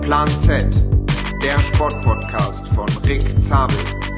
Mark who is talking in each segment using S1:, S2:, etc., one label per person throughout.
S1: Plan Z, der Sportpodcast von Rick Zabel.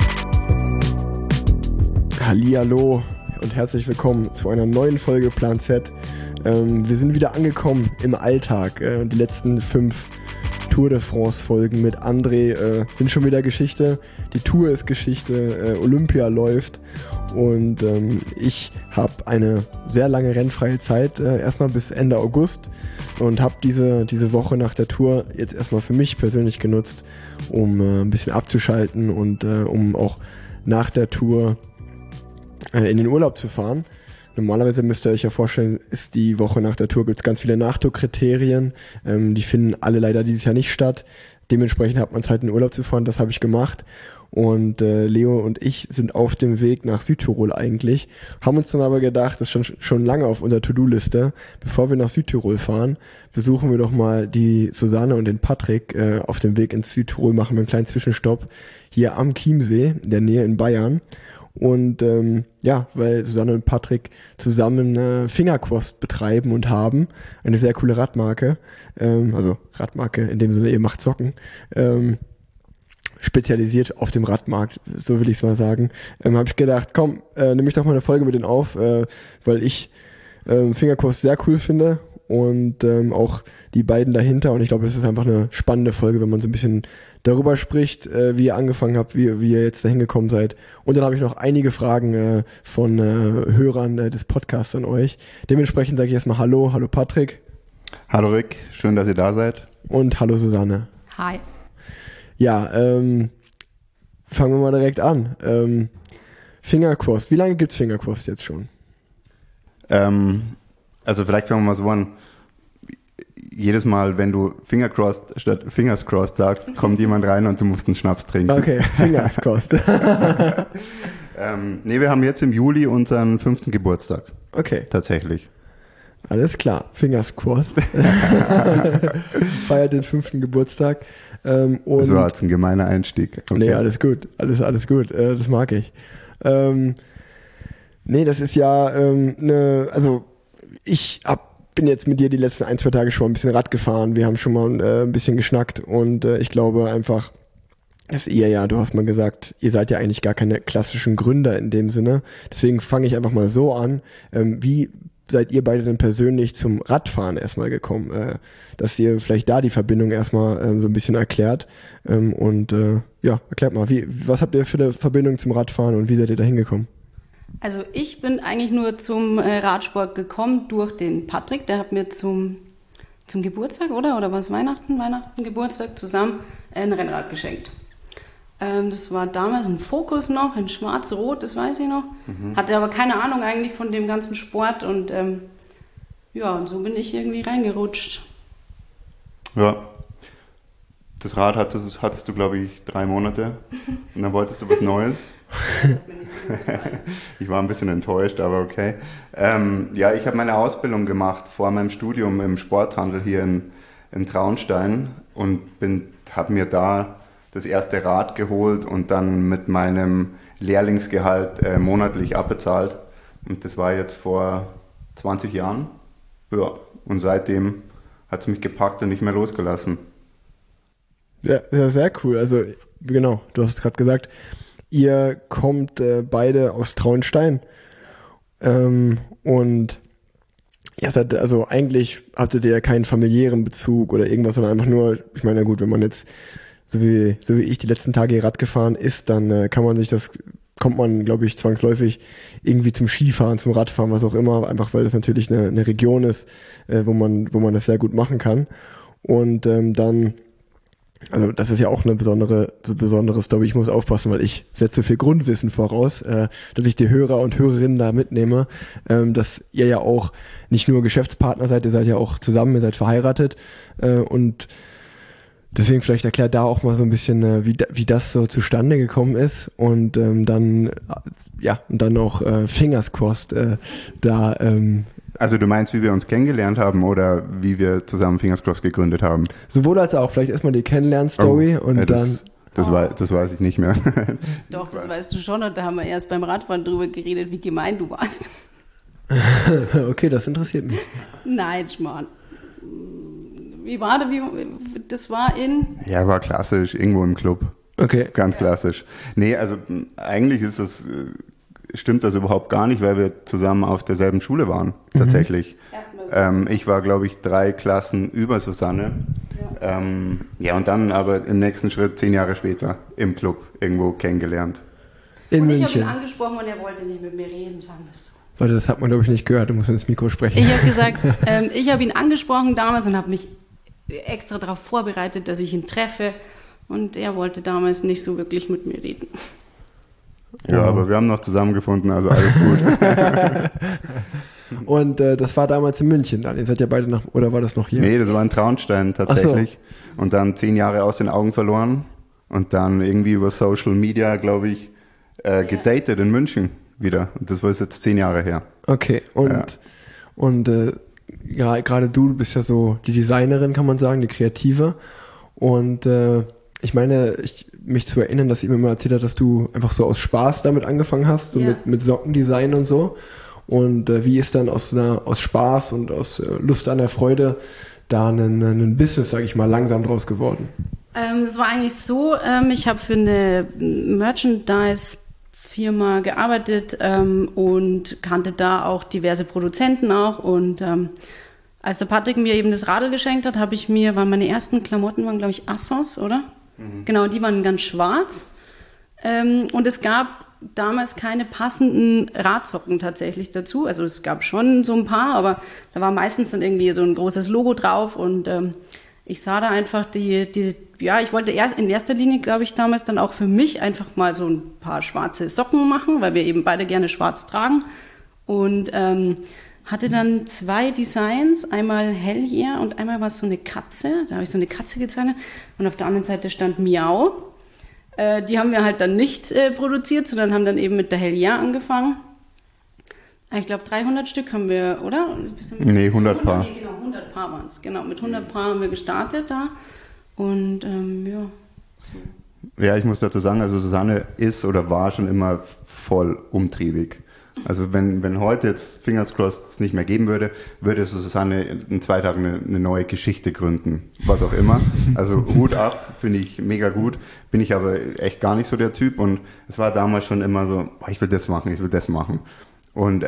S2: Hallihallo und herzlich willkommen zu einer neuen Folge Plan Z. Wir sind wieder angekommen im Alltag. Die letzten 5 Tour de France Folgen mit André sind schon wieder Geschichte. Die Tour ist Geschichte, Olympia läuft und ich habe eine sehr lange rennfreie Zeit, erstmal bis Ende August, und habe diese Woche nach der Tour jetzt erstmal für mich persönlich genutzt, um ein bisschen abzuschalten und um auch nach der Tour in den Urlaub zu fahren. Normalerweise müsst ihr euch ja vorstellen, ist die Woche nach der Tour, gibt es ganz viele Nachtourkriterien. Die finden alle leider dieses Jahr nicht statt. Dementsprechend hat man Zeit, in den Urlaub zu fahren. Das habe ich gemacht. Und Leo und ich sind auf dem Weg nach Südtirol eigentlich. Haben uns dann aber gedacht, das ist schon lange auf unserer To-Do-Liste. Bevor wir nach Südtirol fahren, besuchen wir doch mal die Susanne und den Patrick. Auf dem Weg ins Südtirol machen wir einen kleinen Zwischenstopp hier am Chiemsee, in der Nähe in Bayern. Und weil Susanne und Patrick zusammen Fingercross betreiben und haben, eine sehr coole Radmarke, also Radmarke in dem Sinne, ihr macht Socken, spezialisiert auf dem Radmarkt, so will ich es mal sagen, habe ich gedacht, komm, nehme ich doch mal eine Folge mit denen auf, weil ich Fingercross sehr cool finde und auch die beiden dahinter, und ich glaube, es ist einfach eine spannende Folge, wenn man so ein bisschen darüber spricht, wie ihr angefangen habt, wie ihr jetzt dahin gekommen seid. Und dann habe ich noch einige Fragen von Hörern des Podcasts an euch. Dementsprechend sage ich erstmal Hallo Patrick.
S3: Hallo Rick, schön, dass ihr da seid.
S2: Und hallo Susanne.
S4: Hi.
S2: Ja, fangen wir mal direkt an. Fingercross, wie lange gibt's Fingercross jetzt schon?
S3: Also vielleicht fangen wir mal so an. Jedes Mal, wenn du Fingercrossed statt Fingers crossed sagst, kommt jemand rein und du musst einen Schnaps trinken.
S2: Okay, Fingers crossed.
S3: Wir haben jetzt im Juli unseren 5. Geburtstag.
S2: Okay.
S3: Tatsächlich.
S2: Alles klar, Fingers crossed. Feiert den 5. Geburtstag. Und
S3: das war jetzt ein gemeiner Einstieg.
S2: Okay. Nee, alles gut. Alles gut. Das mag ich. Das ist ja bin jetzt mit dir die letzten 1-2 Tage schon ein bisschen Rad gefahren. Wir haben schon mal ein bisschen geschnackt und ich glaube einfach, dass du hast mal gesagt, ihr seid ja eigentlich gar keine klassischen Gründer in dem Sinne. Deswegen fange ich einfach mal so an. Wie seid ihr beide denn persönlich zum Radfahren erstmal gekommen? Dass ihr vielleicht da die Verbindung erstmal so ein bisschen erklärt. Erklärt mal, was habt ihr für eine Verbindung zum Radfahren und wie seid ihr da hingekommen?
S4: Also ich bin eigentlich nur zum Radsport gekommen durch den Patrick. Der hat mir zum Geburtstag, oder was, Weihnachten, Geburtstag zusammen ein Rennrad geschenkt. Das war damals ein Focus noch, in schwarz-rot, das weiß ich noch. Hatte aber keine Ahnung eigentlich von dem ganzen Sport und und so bin ich irgendwie reingerutscht.
S3: Ja, das Rad hattest du, glaube ich, 3 Monate und dann wolltest du was Neues. Das hat mir nicht so gut gefallen. Ich war ein bisschen enttäuscht, aber okay. Ich habe meine Ausbildung gemacht vor meinem Studium im Sporthandel hier in Traunstein und habe mir da das erste Rad geholt und dann mit meinem Lehrlingsgehalt monatlich abbezahlt. Und das war jetzt vor 20 Jahren. Ja, und seitdem hat es mich gepackt und nicht mehr losgelassen.
S2: Ja, sehr cool. Also genau, du hast es gerade gesagt, ihr kommt beide aus Traunstein und eigentlich hattet ihr ja keinen familiären Bezug oder irgendwas, sondern einfach nur, ich meine, gut, wenn man jetzt so wie ich die letzten Tage Rad gefahren ist, dann kommt man, glaube ich, zwangsläufig irgendwie zum Skifahren, zum Radfahren, was auch immer, einfach weil das natürlich eine Region ist, wo man das sehr gut machen kann. Und also das ist ja auch eine besondere Story. Ich muss aufpassen, weil ich setze viel Grundwissen voraus, dass ich die Hörer und Hörerinnen da mitnehme, dass ihr ja auch nicht nur Geschäftspartner seid, ihr seid ja auch zusammen, ihr seid verheiratet und deswegen vielleicht erklärt da auch mal so ein bisschen, wie das so zustande gekommen ist und dann auch Fingers crossed
S3: Also du meinst, wie wir uns kennengelernt haben oder wie wir zusammen Fingers Crossed gegründet haben?
S2: Sowohl als auch. Vielleicht erstmal die Kennenlern-Story
S3: das weiß ich nicht mehr.
S4: Doch, das weißt du schon, und da haben wir erst beim Radfahren drüber geredet, wie gemein du warst.
S2: Okay, das interessiert mich.
S4: Nein, Schmarrn. Wie war das? Das war in...
S3: Ja, war klassisch, irgendwo im Club.
S2: Okay.
S3: Ganz klassisch. Nee, also eigentlich stimmt das überhaupt gar nicht, weil wir zusammen auf derselben Schule waren, tatsächlich. Ich war, glaube ich, 3 Klassen über Susanne. Ja. Und dann aber im nächsten Schritt 10 Jahre später im Club irgendwo kennengelernt.
S2: In
S4: und
S2: München.
S4: Ich habe ihn angesprochen und er wollte nicht mit mir reden, sagen wir es so.
S2: Warte, das hat man, glaube ich, nicht gehört. Du musst ins Mikro sprechen.
S4: Ich habe gesagt, ich habe ihn angesprochen damals und habe mich extra darauf vorbereitet, dass ich ihn treffe. Und er wollte damals nicht so wirklich mit mir reden.
S3: Ja, aber wir haben noch zusammengefunden, also alles gut.
S2: Und das war damals in München dann. Ihr seid ja beide oder war das noch hier?
S3: Nee, das war in Traunstein tatsächlich. So. Und dann 10 Jahre aus den Augen verloren. Und dann irgendwie über Social Media, glaube ich, gedatet in München wieder. Und das war jetzt 10 Jahre her.
S2: Okay, und gerade du bist ja so die Designerin, kann man sagen, die Kreative. Und ich meine, mich zu erinnern, dass ihr mir mal erzählt hat, dass du einfach so aus Spaß damit angefangen hast, so mit Sockendesign und so. Und wie ist dann aus Spaß und aus Lust an der Freude da ein Business, sage ich mal, langsam draus geworden?
S4: Es war eigentlich so, ich habe für eine Merchandise-Firma gearbeitet und kannte da auch diverse Produzenten auch. Und als der Patrick mir eben das Radl geschenkt hat, meine ersten Klamotten waren, glaube ich, Assos, oder? Mhm. Genau, die waren ganz schwarz. Und es gab damals keine passenden Radsocken tatsächlich dazu. Also es gab schon so ein paar, aber da war meistens dann irgendwie so ein großes Logo drauf und ich sah da einfach ich wollte in erster Linie, glaube ich, damals dann auch für mich einfach mal so ein paar schwarze Socken machen, weil wir eben beide gerne schwarz tragen und hatte dann 2 Designs, einmal Hell Yeah und einmal war es so eine Katze, da habe ich so eine Katze gezeichnet und auf der anderen Seite stand Miau. Die haben wir halt dann nicht produziert, sondern haben dann eben mit der Hell Yeah angefangen. Ich glaube 300 Stück haben wir, oder?
S3: Nee, 100 Paar.
S4: Nee, genau, 100 Paar waren es. Genau, mit 100 Paar haben wir gestartet da und so.
S3: Ja, ich muss dazu sagen, also Susanne ist oder war schon immer voll umtriebig. Also wenn heute jetzt Fingers crossed es nicht mehr geben würde, würde Susanne in 2 Tagen eine neue Geschichte gründen, was auch immer. Also Hut ab, finde ich mega gut, bin ich aber echt gar nicht so der Typ und es war damals schon immer so, ich will das machen. Und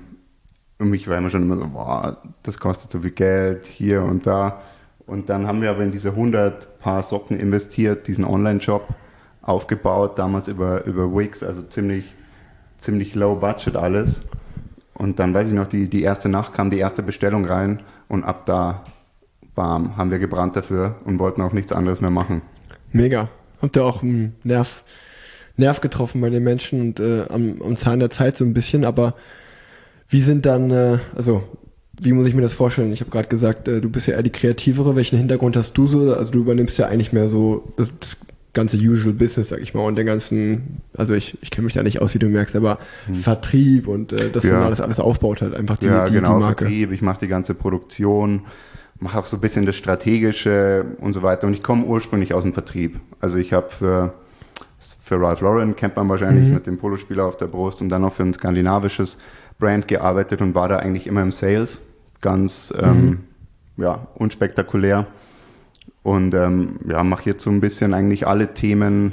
S3: mich war immer schon immer so, das kostet so viel Geld hier und da. Und dann haben wir aber in diese 100 Paar Socken investiert, diesen Online-Shop aufgebaut, damals über Wix, also ziemlich low budget alles. Und dann weiß ich noch, die erste Nacht kam die erste Bestellung rein und ab da, bam, haben wir gebrannt dafür und wollten auch nichts anderes mehr machen.
S2: Mega. Habt ihr auch einen Nerv getroffen bei den Menschen und am Zahn der Zeit so ein bisschen, aber wie sind dann, wie muss ich mir das vorstellen? Ich habe gerade gesagt, du bist ja eher die Kreativere. Welchen Hintergrund hast du so? Also du übernimmst ja eigentlich mehr so das ganze Usual Business, sag ich mal, und den ganzen, also ich kenne mich da nicht aus, wie du merkst, aber Vertrieb und dass man das alles aufbaut halt, einfach die Marke.
S3: Vertrieb, ich mache die ganze Produktion, mache auch so ein bisschen das Strategische und so weiter und ich komme ursprünglich aus dem Vertrieb. Also ich habe für Ralph Lauren, kennt man wahrscheinlich, mit dem Polospieler auf der Brust und dann noch für ein skandinavisches Brand gearbeitet und war da eigentlich immer im Sales, ganz unspektakulär. Und mache jetzt so ein bisschen eigentlich alle Themen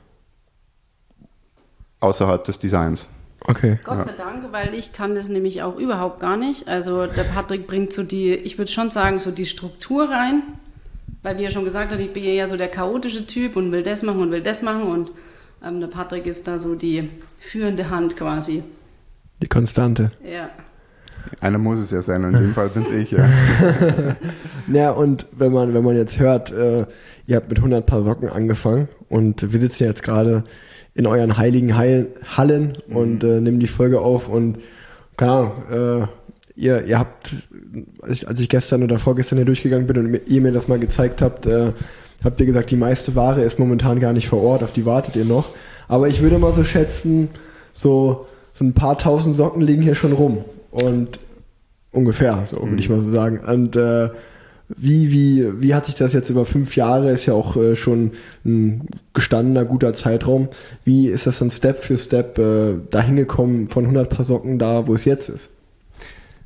S3: außerhalb des Designs.
S2: Okay.
S4: Gott sei Dank, weil ich kann das nämlich auch überhaupt gar nicht. Also der Patrick bringt so ich würde schon sagen, so die Struktur rein. Weil wie er schon gesagt hat, ich bin ja so der chaotische Typ und will das machen und der Patrick ist da so die führende Hand quasi.
S2: Die Konstante.
S4: Ja.
S3: Einer muss es ja sein, und in dem Fall bin's ich, ja.
S2: Ja, und wenn man jetzt hört, ihr habt mit 100 Paar Socken angefangen und wir sitzen jetzt gerade in euren heiligen Hallen und nehmen die Folge auf und keine Ahnung, ihr habt, als ich gestern oder vorgestern hier durchgegangen bin und ihr mir das mal gezeigt habt, habt ihr gesagt, die meiste Ware ist momentan gar nicht vor Ort, auf die wartet ihr noch. Aber ich würde mal so schätzen, so ein paar tausend Socken liegen hier schon rum. Und ungefähr, so würde ich mal so sagen. Und wie hat sich das jetzt über 5 Jahre, ist ja auch schon ein gestandener, guter Zeitraum, wie ist das dann Step für Step dahin gekommen von 100 Paar Socken da, wo es jetzt ist?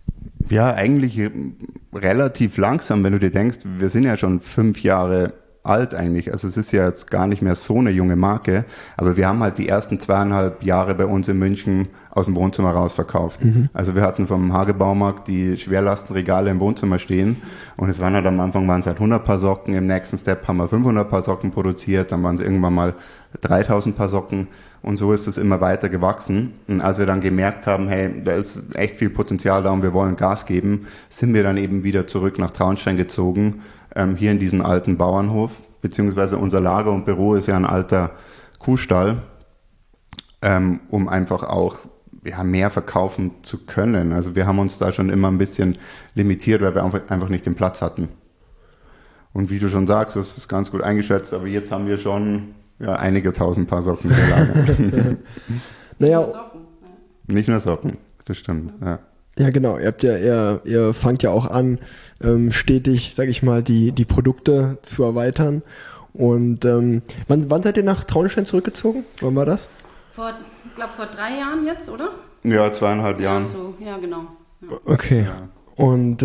S3: Ja, eigentlich relativ langsam, wenn du dir denkst, wir sind ja schon 5 Jahre alt eigentlich. Also es ist ja jetzt gar nicht mehr so eine junge Marke, aber wir haben halt die ersten 2,5 Jahre bei uns in München aus dem Wohnzimmer raus verkauft. Also wir hatten vom Hagebaumarkt die Schwerlastenregale im Wohnzimmer stehen und es waren halt am Anfang waren es halt 100 Paar Socken, im nächsten Step haben wir 500 Paar Socken produziert, dann waren es irgendwann mal 3000 Paar Socken und so ist es immer weiter gewachsen. Und als wir dann gemerkt haben, hey, da ist echt viel Potenzial da und wir wollen Gas geben, sind wir dann eben wieder zurück nach Traunstein gezogen, hier in diesen alten Bauernhof, beziehungsweise unser Lager und Büro ist ja ein alter Kuhstall, um einfach auch mehr verkaufen zu können. Also wir haben uns da schon immer ein bisschen limitiert, weil wir einfach nicht den Platz hatten. Und wie du schon sagst, das ist ganz gut eingeschätzt, aber jetzt haben wir schon einige tausend Paar Socken im Lager.
S2: Naja,
S3: nicht nur Socken, das stimmt, ja.
S2: Ja, genau. Ihr fangt ja auch an, stetig, sag ich mal, die Produkte zu erweitern. Und wann seid ihr nach Traunstein zurückgezogen? Wann war das?
S4: Ich glaube vor 3 Jahren jetzt, oder?
S3: Ja, 2,5 Jahren.
S4: Ja, genau. Ja.
S2: Okay. Ja. Und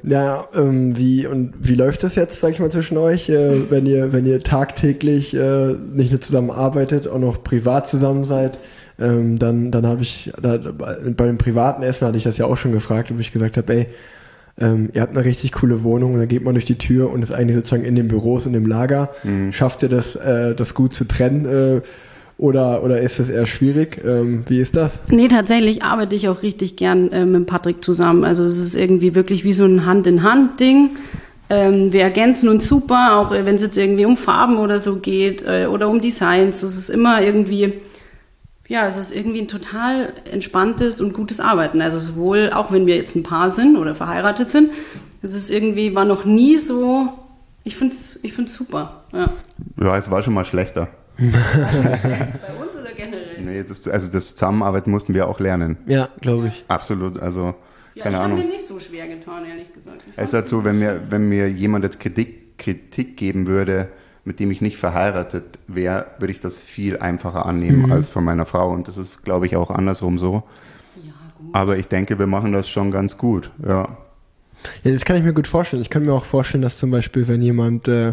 S2: wie läuft das jetzt, sag ich mal, zwischen euch, wenn ihr tagtäglich nicht nur zusammen arbeitet, auch noch privat zusammen seid? Dann habe ich bei dem privaten Essen hatte ich das ja auch schon gefragt, ob ich gesagt habe, ey, ihr habt eine richtig coole Wohnung und dann geht man durch die Tür und ist eigentlich sozusagen in den Büros, in dem Lager. Schafft ihr das gut zu trennen? Oder ist das eher schwierig? Wie ist das?
S4: Nee, tatsächlich arbeite ich auch richtig gern mit Patrick zusammen. Also es ist irgendwie wirklich wie so ein Hand-in-Hand-Ding. Wir ergänzen uns super, auch wenn es jetzt irgendwie um Farben oder so geht oder um Designs. Das ist immer irgendwie, es ist irgendwie ein total entspanntes und gutes Arbeiten. Also sowohl, auch wenn wir jetzt ein Paar sind oder verheiratet sind, es ist irgendwie, war noch nie so, ich find's super. Ja,
S3: es war schon mal schlechter.
S4: Bei uns oder generell?
S3: Nee, das Zusammenarbeiten mussten wir auch lernen.
S2: Ja, glaube ich.
S3: Absolut, also keine Ahnung.
S4: Ich habe mir nicht so schwer getan, ehrlich gesagt.
S3: Es ist halt so, wenn mir jemand jetzt Kritik geben würde, mit dem ich nicht verheiratet wäre, würde ich das viel einfacher annehmen als von meiner Frau. Und das ist, glaube ich, auch andersrum so.
S4: Ja, gut.
S3: Aber ich denke, wir machen das schon ganz gut, ja.
S2: Ja, das kann ich mir gut vorstellen. Ich kann mir auch vorstellen, dass zum Beispiel, wenn jemand wenn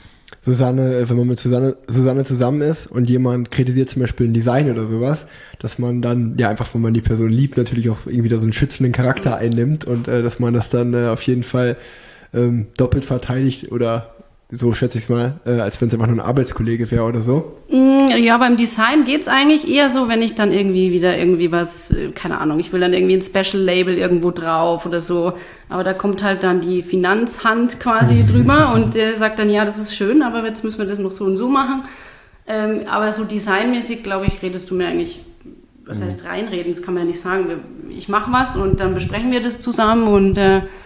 S2: man mit Susanne zusammen ist und jemand kritisiert zum Beispiel ein Design oder sowas, dass man dann, einfach, wenn man die Person liebt, natürlich auch irgendwie da so einen schützenden Charakter einnimmt und dass man das dann auf jeden Fall doppelt verteidigt oder so schätze ich es mal, als wenn es einfach nur ein Arbeitskollege wäre oder so.
S4: Ja, beim Design geht's eigentlich eher so, wenn ich dann irgendwie was, keine Ahnung, ich will dann irgendwie ein Special Label irgendwo drauf oder so, aber da kommt halt dann die Finanzhand quasi drüber und der sagt dann, ja, das ist schön, aber jetzt müssen wir das noch so und so machen. Aber so designmäßig, glaube ich, redest du mir eigentlich, was heißt reinreden, das kann man ja nicht sagen, ich mache was und dann besprechen wir das zusammen und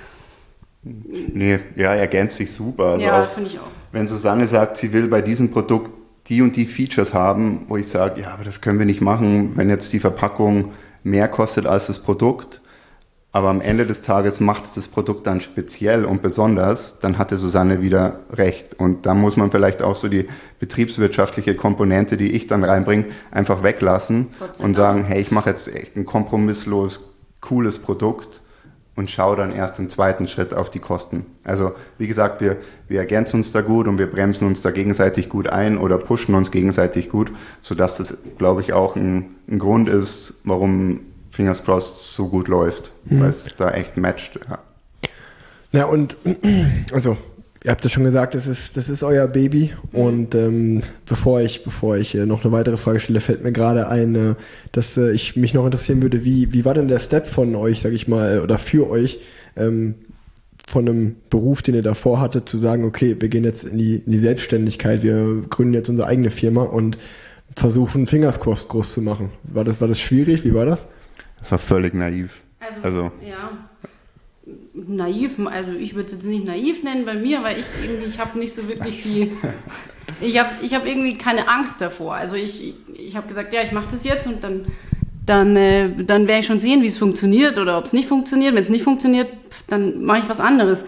S3: Nee, ergänzt sich super. Also
S4: ja, finde ich auch.
S3: Wenn Susanne sagt, sie will bei diesem Produkt die und die Features haben, wo ich sage, aber das können wir nicht machen, wenn jetzt die Verpackung mehr kostet als das Produkt, aber am Ende des Tages macht es das Produkt dann speziell und besonders, dann hatte Susanne wieder recht. Und da muss man vielleicht auch so die betriebswirtschaftliche Komponente, die ich dann reinbringe, einfach weglassen und sagen, hey, ich mache jetzt echt ein kompromisslos cooles Produkt und schaue dann erst im zweiten Schritt auf die Kosten. Also wie gesagt, wir ergänzen uns da gut und wir bremsen uns da gegenseitig gut ein oder pushen uns gegenseitig gut, sodass das, glaube ich, auch ein Grund ist, warum Fingers Crossed so gut läuft, weil es da echt matcht.
S2: Ja, und also ihr habt ja schon gesagt, das ist euer Baby und bevor ich noch eine weitere Frage stelle, fällt mir gerade ein, dass ich mich noch interessieren würde, wie war denn der Step von euch, sag ich mal, oder für euch, von einem Beruf, den ihr davor hattet, zu sagen, okay, wir gehen jetzt in die Selbstständigkeit, wir gründen jetzt unsere eigene Firma und versuchen Fingers Crossed groß zu machen. War das schwierig? Wie war das?
S3: Das war völlig naiv.
S4: Also ja. Naiv, also ich würde es jetzt nicht naiv nennen bei mir, weil ich habe nicht so wirklich viel, ich hab irgendwie keine Angst davor. Also ich habe gesagt, ja, ich mache das jetzt und dann werde ich schon sehen, wie es funktioniert oder ob es nicht funktioniert. Wenn es nicht funktioniert, dann mache ich was anderes.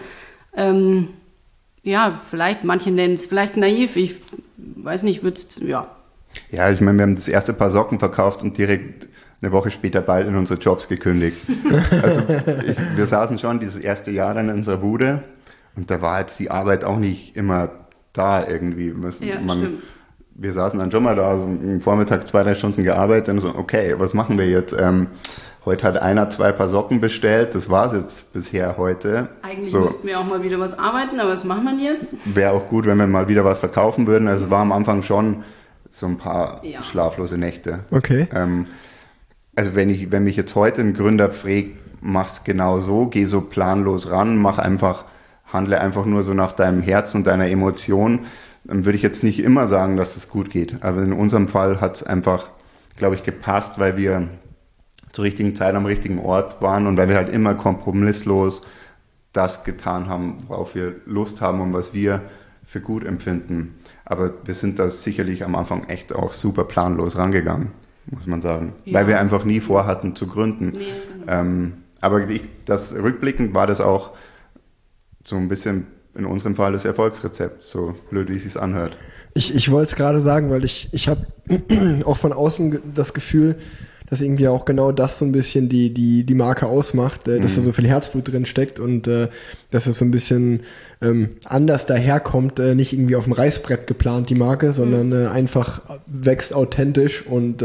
S4: Vielleicht, manche nennen es vielleicht naiv, ich weiß nicht, ja.
S3: Ja, ich meine, wir haben das erste Paar Socken verkauft und direkt eine Woche später beide in unsere Jobs gekündigt. Also wir saßen schon dieses erste Jahr dann in unserer Bude und da war jetzt die Arbeit auch nicht immer da irgendwie.
S4: Stimmt.
S3: Wir saßen dann schon mal da, so vormittags 2-3 Stunden gearbeitet und so, okay, was machen wir jetzt? Heute hat einer 2 Paar Socken bestellt, das war es jetzt bisher heute.
S4: Eigentlich
S3: so,
S4: müssten wir auch mal wieder was arbeiten, aber was machen wir jetzt?
S3: Wäre auch gut, wenn wir mal wieder was verkaufen würden. Also es war am Anfang schon so ein paar schlaflose Nächte.
S2: Okay.
S3: Also wenn mich jetzt heute ein Gründer fragt, mach's genau so, geh so planlos ran, handle einfach nur so nach deinem Herz und deiner Emotion, dann würde ich jetzt nicht immer sagen, dass es gut geht. Aber in unserem Fall hat es einfach, glaube ich, gepasst, weil wir zur richtigen Zeit am richtigen Ort waren und weil wir halt immer kompromisslos das getan haben, worauf wir Lust haben und was wir für gut empfinden. Aber wir sind da sicherlich am Anfang echt auch super planlos rangegangen, muss man sagen. Ja. Weil wir einfach nie vorhatten zu gründen. Nee, genau. Aber rückblickend war das auch so ein bisschen in unserem Fall das Erfolgsrezept, so blöd wie es sich anhört.
S2: Ich wollte es gerade sagen, weil ich habe auch von außen das Gefühl, dass irgendwie auch genau das so ein bisschen die Marke ausmacht, dass da so viel Herzblut drin steckt und dass es so ein bisschen anders daherkommt, nicht irgendwie auf dem Reißbrett geplant, die Marke, sondern einfach wächst authentisch und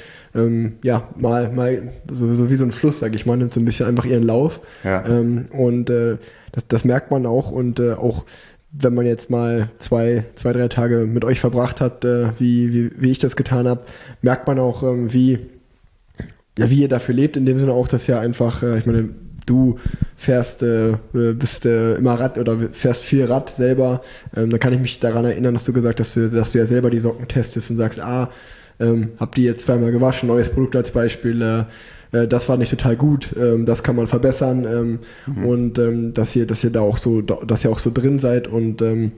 S2: mal so wie so ein Fluss, sag ich mal, nimmt so ein bisschen einfach ihren Lauf. Ja. Und das merkt man auch und auch wenn man jetzt mal 2-3 Tage mit euch verbracht hat, wie ich das getan habe, merkt man auch, wie ihr dafür lebt, in dem Sinne auch, dass ja einfach, ich meine, du bist immer Rad oder fährst viel Rad selber, da kann ich mich daran erinnern, dass du gesagt hast, dass du ja selber die Socken testest und sagst, hab die jetzt 2-mal gewaschen, neues Produkt als Beispiel, das war nicht total gut, das kann man verbessern und dass ihr da auch so, dass ihr auch so drin seid und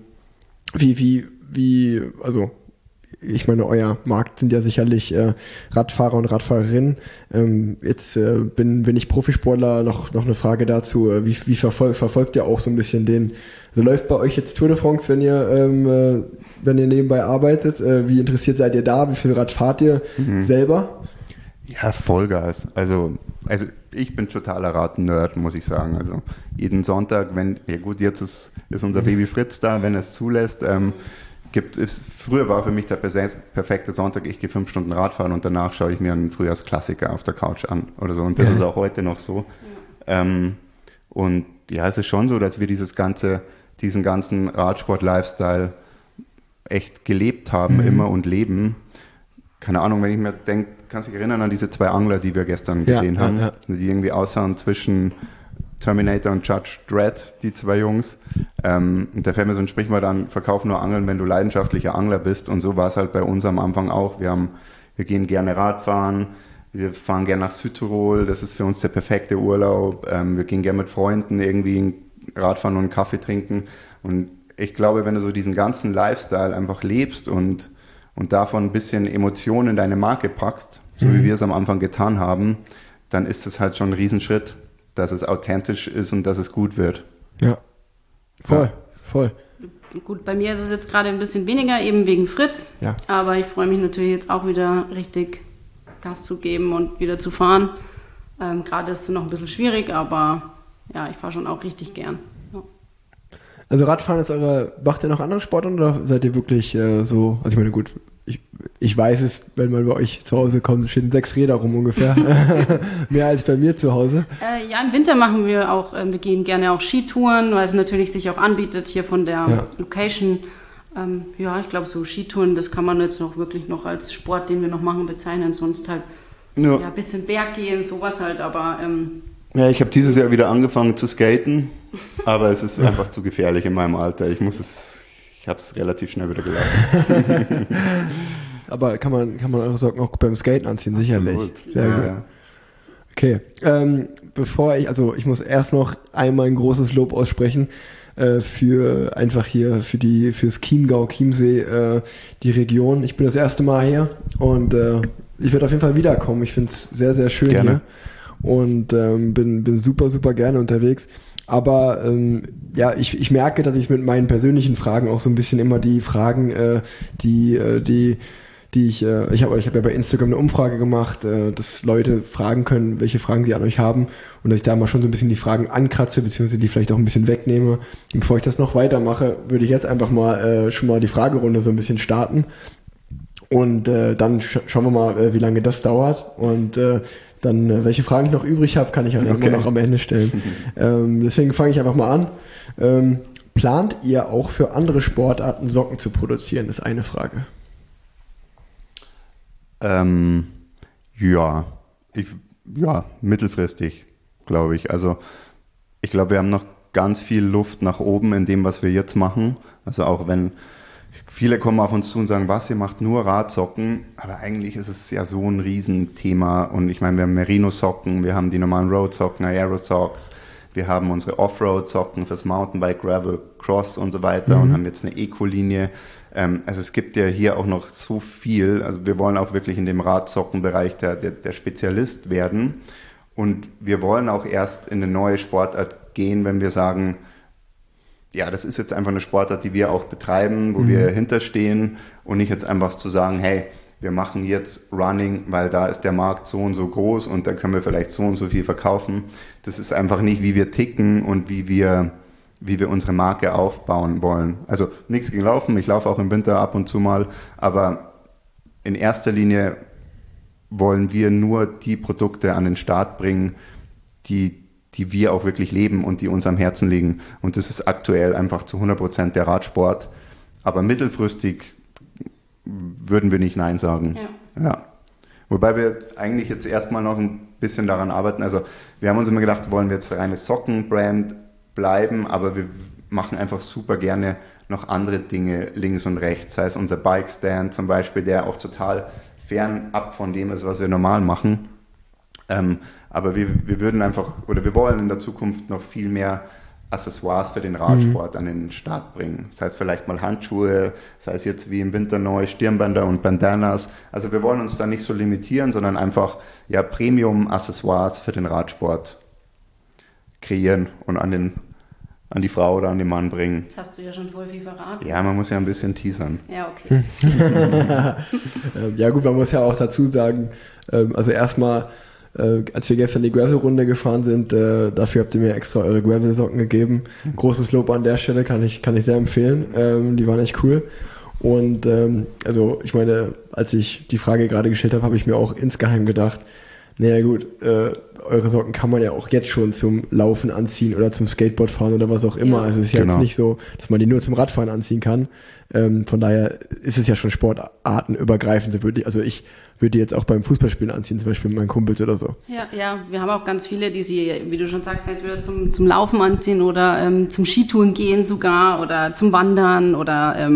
S2: also ich meine, euer Markt sind ja sicherlich Radfahrer und Radfahrerinnen. Jetzt bin ich Profisportler, noch eine Frage dazu. Wie verfolgt ihr auch so ein bisschen also läuft bei euch jetzt Tour de France, wenn ihr nebenbei arbeitet? Wie interessiert seid ihr da? Wie viel Rad fahrt ihr selber?
S3: Ja, Vollgas. Also ich bin totaler Rad-Nerd, muss ich sagen. Also jeden Sonntag, jetzt ist unser Baby Fritz da, wenn er es zulässt, früher war für mich der perfekte Sonntag, ich gehe 5 Stunden Radfahren und danach schaue ich mir einen Frühjahrsklassiker auf der Couch an oder so und das ist auch heute noch so. Ja. Und ja, es ist schon so, dass wir diesen ganzen Radsport-Lifestyle echt gelebt haben, immer und leben. Keine Ahnung, wenn ich mir denke, kannst du dich erinnern an diese 2 Angler, die wir gestern gesehen haben, die irgendwie aussahen zwischen Terminator und Judge Dredd, die 2 Jungs. Und da fällt mir so ein Sprichwort an, verkauf nur Angeln, wenn du leidenschaftlicher Angler bist. Und so war es halt bei uns am Anfang auch. Wir gehen gerne Radfahren, wir fahren gerne nach Südtirol, das ist für uns der perfekte Urlaub. Wir gehen gerne mit Freunden irgendwie Radfahren und einen Kaffee trinken. Und ich glaube, wenn du so diesen ganzen Lifestyle einfach lebst und davon ein bisschen Emotionen in deine Marke packst, so wie wir es am Anfang getan haben, dann ist es halt schon ein Riesenschritt, dass es authentisch ist und dass es gut wird.
S2: Ja, voll.
S4: Gut, bei mir ist es jetzt gerade ein bisschen weniger, eben wegen Fritz. Ja. Aber ich freue mich natürlich jetzt auch wieder richtig Gas zu geben und wieder zu fahren. Gerade ist es noch ein bisschen schwierig, aber ja, ich fahre schon auch richtig gern. Ja.
S2: Also Radfahren ist macht ihr noch andere Sportarten oder seid ihr wirklich so, also ich meine, gut, ich weiß es, wenn man bei euch zu Hause kommt, stehen 6 Räder rum ungefähr. Mehr als bei mir zu Hause.
S4: Ja, im Winter machen wir auch, wir gehen gerne auch Skitouren, weil es natürlich sich auch anbietet hier von der Location. Ich glaube so Skitouren, das kann man jetzt wirklich noch als Sport, den wir noch machen, bezeichnen. Sonst halt ein bisschen Berggehen, sowas halt, aber...
S3: Ja, ich habe dieses Jahr wieder angefangen zu skaten, aber es ist einfach zu gefährlich in meinem Alter. Ich habe es relativ schnell wieder gelassen.
S2: Aber kann man eure Socken auch beim Skaten anziehen, sicherlich.
S3: Absolut.
S2: Sehr gut. Okay, ich muss erst noch einmal ein großes Lob aussprechen fürs Chiemgau, Chiemsee, die Region. Ich bin das erste Mal hier und ich werde auf jeden Fall wiederkommen. Ich finde es sehr, sehr schön hier und bin super, super gerne unterwegs. Aber ich merke, dass ich mit meinen persönlichen Fragen auch so ein bisschen immer die Fragen, die die ich habe ja bei Instagram eine Umfrage gemacht, dass Leute fragen können, welche Fragen sie an euch haben und dass ich da mal schon so ein bisschen die Fragen ankratze, beziehungsweise die vielleicht auch ein bisschen wegnehme. Und bevor ich das noch weitermache, würde ich jetzt einfach mal schon mal die Fragerunde so ein bisschen starten und dann schauen wir mal, wie lange das dauert und dann, welche Fragen ich noch übrig habe, kann ich halt immer noch am Ende stellen. Deswegen fange ich einfach mal an. Plant ihr auch für andere Sportarten Socken zu produzieren, ist eine Frage.
S3: Ja, mittelfristig, glaube ich. Also ich glaube, wir haben noch ganz viel Luft nach oben in dem, was wir jetzt machen. Also auch wenn viele kommen auf uns zu und sagen, was, ihr macht nur Radsocken, aber eigentlich ist es ja so ein Riesenthema. Und ich meine, wir haben Merino-Socken, wir haben die normalen Road-Socken, Aero-Socks, wir haben unsere Offroad-Socken fürs Mountainbike, Gravel, Cross und so weiter und haben jetzt eine Eco-Linie. Also es gibt ja hier auch noch so viel. Also wir wollen auch wirklich in dem Radsockenbereich der Spezialist werden. Und wir wollen auch erst in eine neue Sportart gehen, wenn wir sagen, ja, das ist jetzt einfach eine Sportart, die wir auch betreiben, wo wir hinterstehen und nicht jetzt einfach zu sagen, hey, wir machen jetzt Running, weil da ist der Markt so und so groß und da können wir vielleicht so und so viel verkaufen. Das ist einfach nicht, wie wir ticken und wie wir unsere Marke aufbauen wollen. Also nichts gegen Laufen, ich laufe auch im Winter ab und zu mal, aber in erster Linie wollen wir nur die Produkte an den Start bringen, die wir auch wirklich leben und die uns am Herzen liegen. Und das ist aktuell einfach zu 100% der Radsport. Aber mittelfristig würden wir nicht Nein sagen. Ja. Wobei wir eigentlich jetzt erstmal noch ein bisschen daran arbeiten. Also wir haben uns immer gedacht, wollen wir jetzt reine Sockenbrand bleiben, aber wir machen einfach super gerne noch andere Dinge links und rechts. Sei es unser Bike-Stand zum Beispiel, der auch total fernab von dem ist, was wir normal machen. Aber wir würden einfach, oder wir wollen in der Zukunft noch viel mehr Accessoires für den Radsport an den Start bringen. Das heißt vielleicht mal Handschuhe, sei es jetzt wie im Winter neu Stirnbänder und Bandanas. Also wir wollen uns da nicht so limitieren, sondern einfach Premium-Accessoires für den Radsport kreieren und an die Frau oder an den Mann bringen.
S4: Jetzt hast du ja schon voll viel verraten.
S3: Ja, man muss ja ein bisschen teasern.
S4: Ja, okay.
S2: Ja gut, man muss ja auch dazu sagen, also erstmal, als wir gestern die Gravel-Runde gefahren sind, dafür habt ihr mir extra eure Gravel-Socken gegeben. Großes Lob an der Stelle, kann ich sehr empfehlen. Die waren echt cool. Und also ich meine, als ich die Frage gerade gestellt habe ich mir auch insgeheim gedacht, naja gut, eure Socken kann man ja auch jetzt schon zum Laufen anziehen oder zum Skateboard fahren oder was auch immer. Ja. Also es ist ja jetzt nicht so, dass man die nur zum Radfahren anziehen kann. Von daher ist es ja schon sportartenübergreifend. Also ich würde die jetzt auch beim Fußballspielen anziehen, zum Beispiel mit meinen Kumpels oder so.
S4: Ja, wir haben auch ganz viele, die sie, wie du schon sagst, entweder zum Laufen anziehen oder zum Skitouren gehen sogar oder zum Wandern oder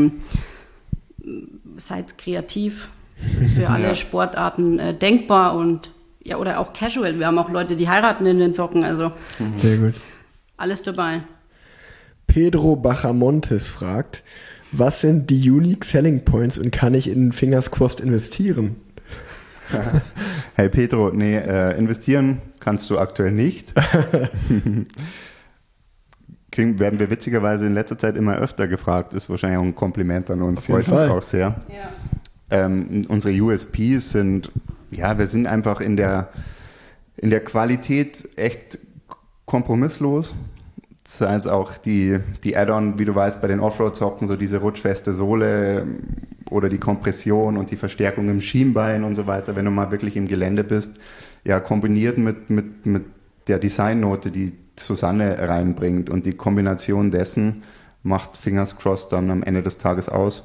S4: seid kreativ. Das ist für alle Sportarten denkbar und ja, oder auch casual. Wir haben auch Leute, die heiraten in den Socken, also
S2: sehr gut.
S4: Alles dabei.
S2: Pedro Bachamontes fragt, was sind die Unique Selling Points und kann ich in Fingers Crossed investieren?
S3: Hey Pedro, investieren kannst du aktuell nicht. Werden wir witzigerweise in letzter Zeit immer öfter gefragt, ist wahrscheinlich auch ein Kompliment an uns, freut uns auch sehr. Ja. Unsere USPs sind, wir sind einfach in der Qualität echt kompromisslos. Das heißt auch die Add-on, wie du weißt, bei den Offroad-Socken, so diese rutschfeste Sohle oder die Kompression und die Verstärkung im Schienbein und so weiter, wenn du mal wirklich im Gelände bist, kombiniert mit der Designnote, die Susanne reinbringt und die Kombination dessen macht Fingers Crossed dann am Ende des Tages aus.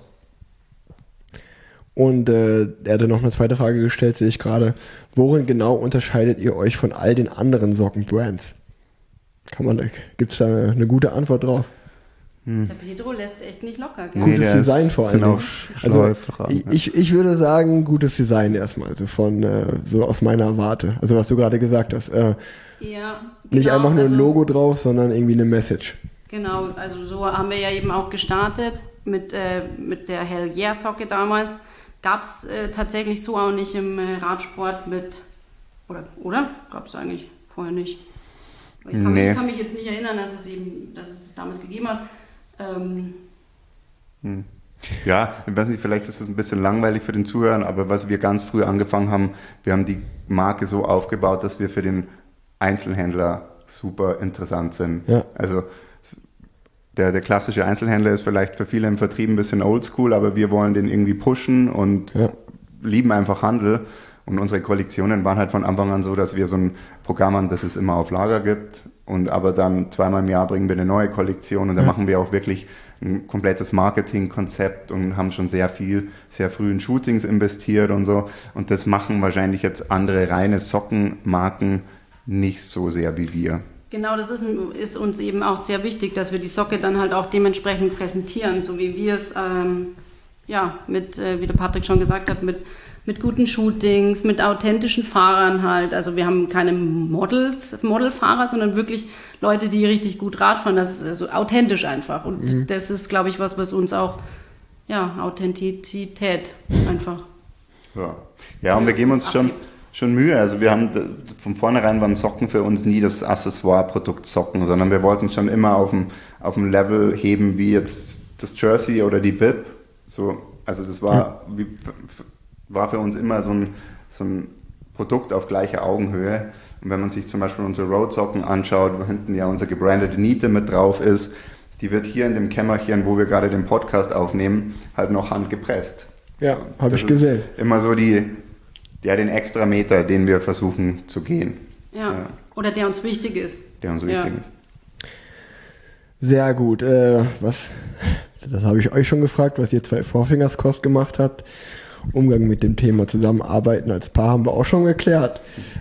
S2: Und er hatte noch eine zweite Frage gestellt, sehe ich gerade. Worin genau unterscheidet ihr euch von all den anderen Sockenbrands? Gibt es da eine gute Antwort drauf?
S4: Der Pedro lässt echt nicht locker. Gell?
S2: Gutes Design vor allem. Also ich würde sagen, gutes Design erstmal, also so aus meiner Warte. Also was du gerade gesagt hast. Nicht einfach nur ein Logo drauf, sondern irgendwie eine Message.
S4: Genau, also so haben wir ja eben auch gestartet mit der Hell Yeah Socke damals. Gab es tatsächlich so auch nicht im Radsport oder? Gab es eigentlich vorher nicht. Ich kann mich jetzt nicht erinnern, dass es das damals gegeben hat.
S3: Ja, ich weiß nicht, vielleicht ist das ein bisschen langweilig für den Zuhörer, aber was wir ganz früh angefangen haben, wir haben die Marke so aufgebaut, dass wir für den Einzelhändler super interessant sind.
S2: Ja.
S3: Also der klassische Einzelhändler ist vielleicht für viele im Vertrieb ein bisschen oldschool, aber wir wollen den irgendwie pushen und lieben einfach Handel. Und unsere Kollektionen waren halt von Anfang an so, dass wir so ein Programm haben, das es immer auf Lager gibt. Und aber dann zweimal im Jahr bringen wir eine neue Kollektion und da machen wir auch wirklich ein komplettes Marketingkonzept und haben schon sehr früh in Shootings investiert und so. Und das machen wahrscheinlich jetzt andere reine Sockenmarken nicht so sehr wie wir.
S4: Genau, das ist uns eben auch sehr wichtig, dass wir die Socke dann halt auch dementsprechend präsentieren, so wie wir es, wie der Patrick schon gesagt hat, mit guten Shootings, mit authentischen Fahrern halt. Also wir haben keine Modelfahrer, sondern wirklich Leute, die richtig gut Rad fahren. Das ist also authentisch einfach. Und das ist, glaube ich, was uns auch, Authentizität einfach.
S3: Ja, und wir geben uns schon Mühe. Also wir haben, von vornherein waren Socken für uns nie das Accessoire-Produkt Socken, sondern wir wollten schon immer auf dem Level heben, wie jetzt das Jersey oder die Bib. So, also das war für uns immer so ein Produkt auf gleicher Augenhöhe. Und wenn man sich zum Beispiel unsere Roadsocken anschaut, wo hinten ja unsere gebrandete Niete mit drauf ist, die wird hier in dem Kämmerchen, wo wir gerade den Podcast aufnehmen, halt noch handgepresst.
S2: Ja, habe ich gesehen.
S3: Immer so den extra Meter, den wir versuchen zu gehen.
S4: Ja, oder der uns wichtig ist.
S3: Ist.
S2: Sehr gut. Das habe ich euch schon gefragt, was ihr 2 Vorfingerskost gemacht habt. Umgang mit dem Thema Zusammenarbeiten als Paar haben wir auch schon geklärt.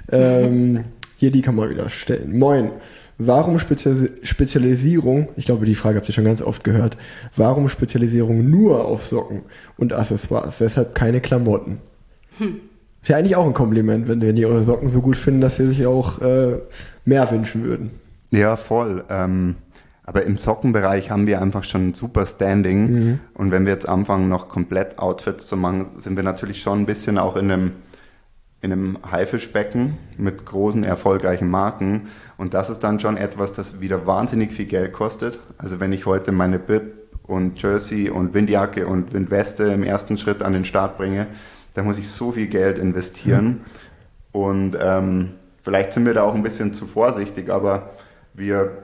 S2: Hier, die kann man wieder stellen. Moin. Warum Spezialisierung, ich glaube, die Frage habt ihr schon ganz oft gehört, warum Spezialisierung nur auf Socken und Accessoires? Weshalb keine Klamotten? Ist ja eigentlich auch ein Kompliment, wenn die eure Socken so gut finden, dass sie sich auch mehr wünschen würden.
S3: Ja, voll. Aber im Sockenbereich haben wir einfach schon ein super Standing. Und wenn wir jetzt anfangen, noch komplett Outfits zu machen, sind wir natürlich schon ein bisschen auch in einem Haifischbecken mit großen, erfolgreichen Marken. Und das ist dann schon etwas, das wieder wahnsinnig viel Geld kostet. Also wenn ich heute meine Bib und Jersey und Windjacke und Windweste im ersten Schritt an den Start bringe, da muss ich so viel Geld investieren. Und vielleicht sind wir da auch ein bisschen zu vorsichtig, aber wir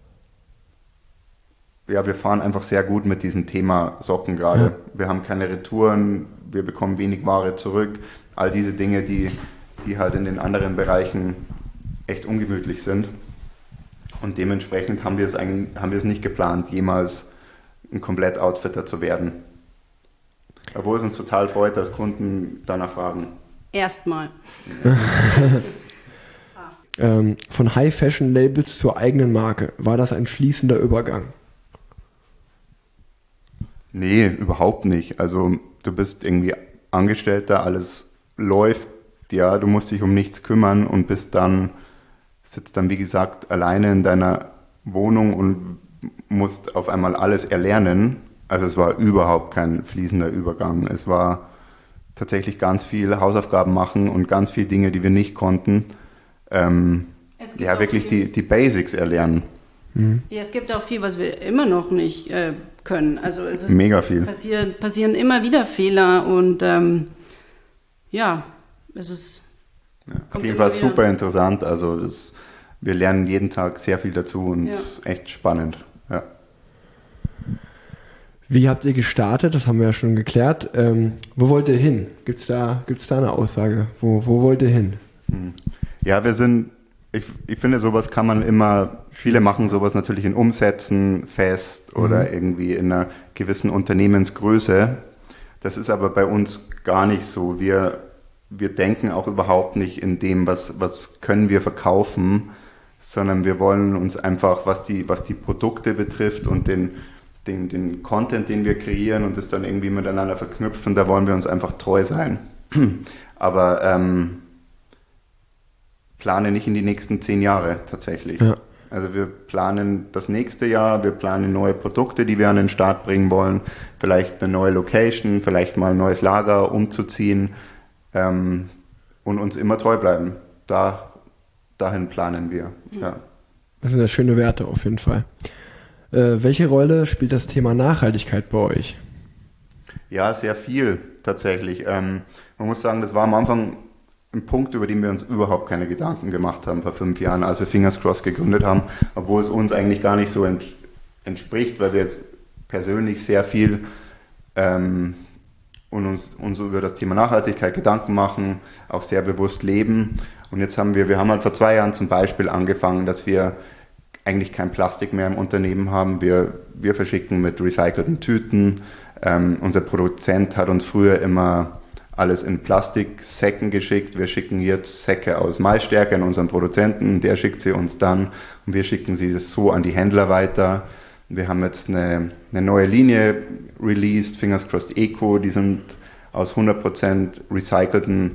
S3: fahren einfach sehr gut mit diesem Thema Socken gerade. Ja. Wir haben keine Retouren, wir bekommen wenig Ware zurück. All diese Dinge, die halt in den anderen Bereichen echt ungemütlich sind. Und dementsprechend haben wir es nicht geplant, jemals ein Komplett-Outfitter zu werden. Obwohl es uns total freut, dass Kunden danach fragen.
S4: Erstmal.
S2: Von High-Fashion-Labels zur eigenen Marke, war das ein fließender Übergang?
S3: Nee, überhaupt nicht. Also du bist irgendwie Angestellter, alles läuft, ja, du musst dich um nichts kümmern und sitzt dann, wie gesagt, alleine in deiner Wohnung und musst auf einmal alles erlernen. Also es war überhaupt kein fließender Übergang. Es war tatsächlich ganz viel Hausaufgaben machen und ganz viele Dinge, die wir nicht konnten. Wirklich die Basics erlernen.
S4: Ja, es gibt auch viel, was wir immer noch nicht können. Also es ist
S3: mega viel.
S4: Passieren immer wieder Fehler und es ist...
S3: Ja, auf jeden Fall super interessant. Also wir lernen jeden Tag sehr viel dazu und es ist echt spannend. Ja.
S2: Wie habt ihr gestartet? Das haben wir ja schon geklärt. Wo wollt ihr hin? Gibt's da eine Aussage? Wo wollt ihr hin?
S3: Ja, ich finde, sowas kann man immer, viele machen sowas natürlich in Umsätzen fest oder irgendwie in einer gewissen Unternehmensgröße. Das ist aber bei uns gar nicht so. Wir denken auch überhaupt nicht in dem, was können wir verkaufen, sondern wir wollen uns einfach, was die Produkte betrifft und den Content, den wir kreieren und das dann irgendwie miteinander verknüpfen, da wollen wir uns einfach treu sein. Aber plane nicht in die nächsten 10 Jahre tatsächlich. Ja. Also wir planen das nächste Jahr, wir planen neue Produkte, die wir an den Start bringen wollen, vielleicht eine neue Location, vielleicht mal ein neues Lager umzuziehen und uns immer treu bleiben. Dahin planen wir. Ja.
S2: Das sind ja schöne Werte auf jeden Fall. Welche Rolle spielt das Thema Nachhaltigkeit bei euch?
S3: Ja, sehr viel tatsächlich. Man muss sagen, das war am Anfang ein Punkt, über den wir uns überhaupt keine Gedanken gemacht haben vor 5 Jahren, als wir Fingers Crossed gegründet haben, obwohl es uns eigentlich gar nicht so entspricht, weil wir jetzt persönlich sehr viel und uns über das Thema Nachhaltigkeit Gedanken machen, auch sehr bewusst leben. Und jetzt haben wir halt vor 2 Jahren zum Beispiel angefangen, dass wir eigentlich kein Plastik mehr im Unternehmen haben. Wir verschicken mit recycelten Tüten. Unser Produzent hat uns früher immer alles in Plastiksäcken geschickt. Wir schicken jetzt Säcke aus Maisstärke an unseren Produzenten. Der schickt sie uns dann und wir schicken sie so an die Händler weiter. Wir haben jetzt eine neue Linie released, Fingers Crossed Eco. Die sind aus 100% recycelten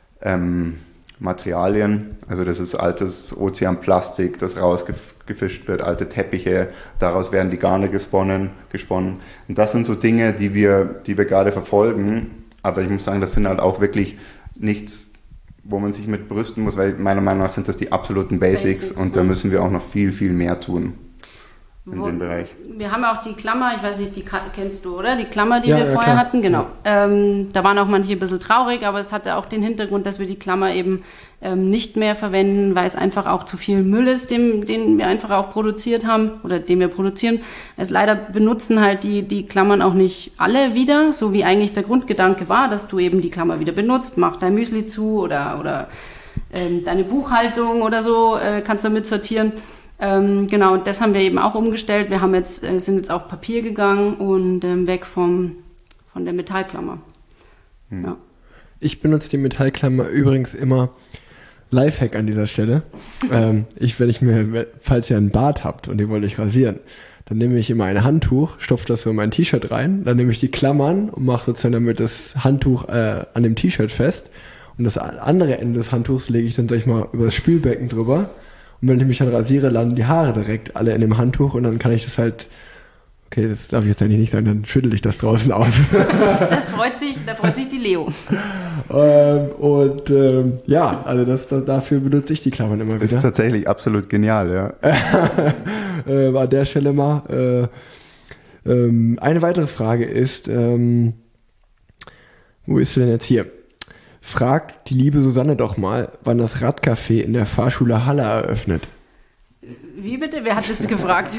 S3: Materialien. Also das ist altes Ozeanplastik, das rausgefischt wird, alte Teppiche. Daraus werden die Garne gesponnen. Und das sind so Dinge, die wir gerade verfolgen. Aber ich muss sagen, das sind halt auch wirklich nichts, wo man sich mit brüsten muss, weil meiner Meinung nach sind das die absoluten Basics und da müssen wir auch noch viel, viel mehr tun in dem Bereich.
S4: Wir haben auch die Klammer, ich weiß nicht, die kennst du, oder? Die Klammer, die wir vorher hatten, genau. Ja. Da waren auch manche ein bisschen traurig, aber es hatte auch den Hintergrund, dass wir die Klammer eben nicht mehr verwenden, weil es einfach auch zu viel Müll ist, den wir einfach auch produziert haben oder den wir produzieren. Es leider benutzen halt die Klammern auch nicht alle wieder, so wie eigentlich der Grundgedanke war, dass du eben die Klammer wieder benutzt, mach dein Müsli zu oder deine Buchhaltung oder so kannst damit sortieren. Genau, und das haben wir eben auch umgestellt. Wir sind jetzt auf Papier gegangen und weg von der Metallklammer. Ja.
S2: Ich benutze die Metallklammer übrigens immer, Lifehack an dieser Stelle. Falls ihr einen Bart habt und ihr wollt euch rasieren, dann nehme ich immer ein Handtuch, stopfe das so in mein T-Shirt rein, dann nehme ich die Klammern und mache sozusagen damit das Handtuch an dem T-Shirt fest und das andere Ende des Handtuchs lege ich dann, sag ich mal, über das Spülbecken drüber. Und wenn ich mich dann rasiere, landen die Haare direkt alle in dem Handtuch und dann kann ich das halt, okay, das darf ich jetzt eigentlich nicht sagen, dann schüttel ich das draußen aus.
S4: Da freut sich die Leo.
S2: Ja, also dafür benutze ich die Klammern immer wieder.
S3: Das ist tatsächlich absolut genial, ja.
S2: An der Stelle mal. Eine weitere Frage ist, wo bist du denn jetzt hier? Fragt die liebe Susanne doch mal, wann das Radcafé in der Fahrschule Halle eröffnet.
S4: Wie bitte? Wer hat das gefragt?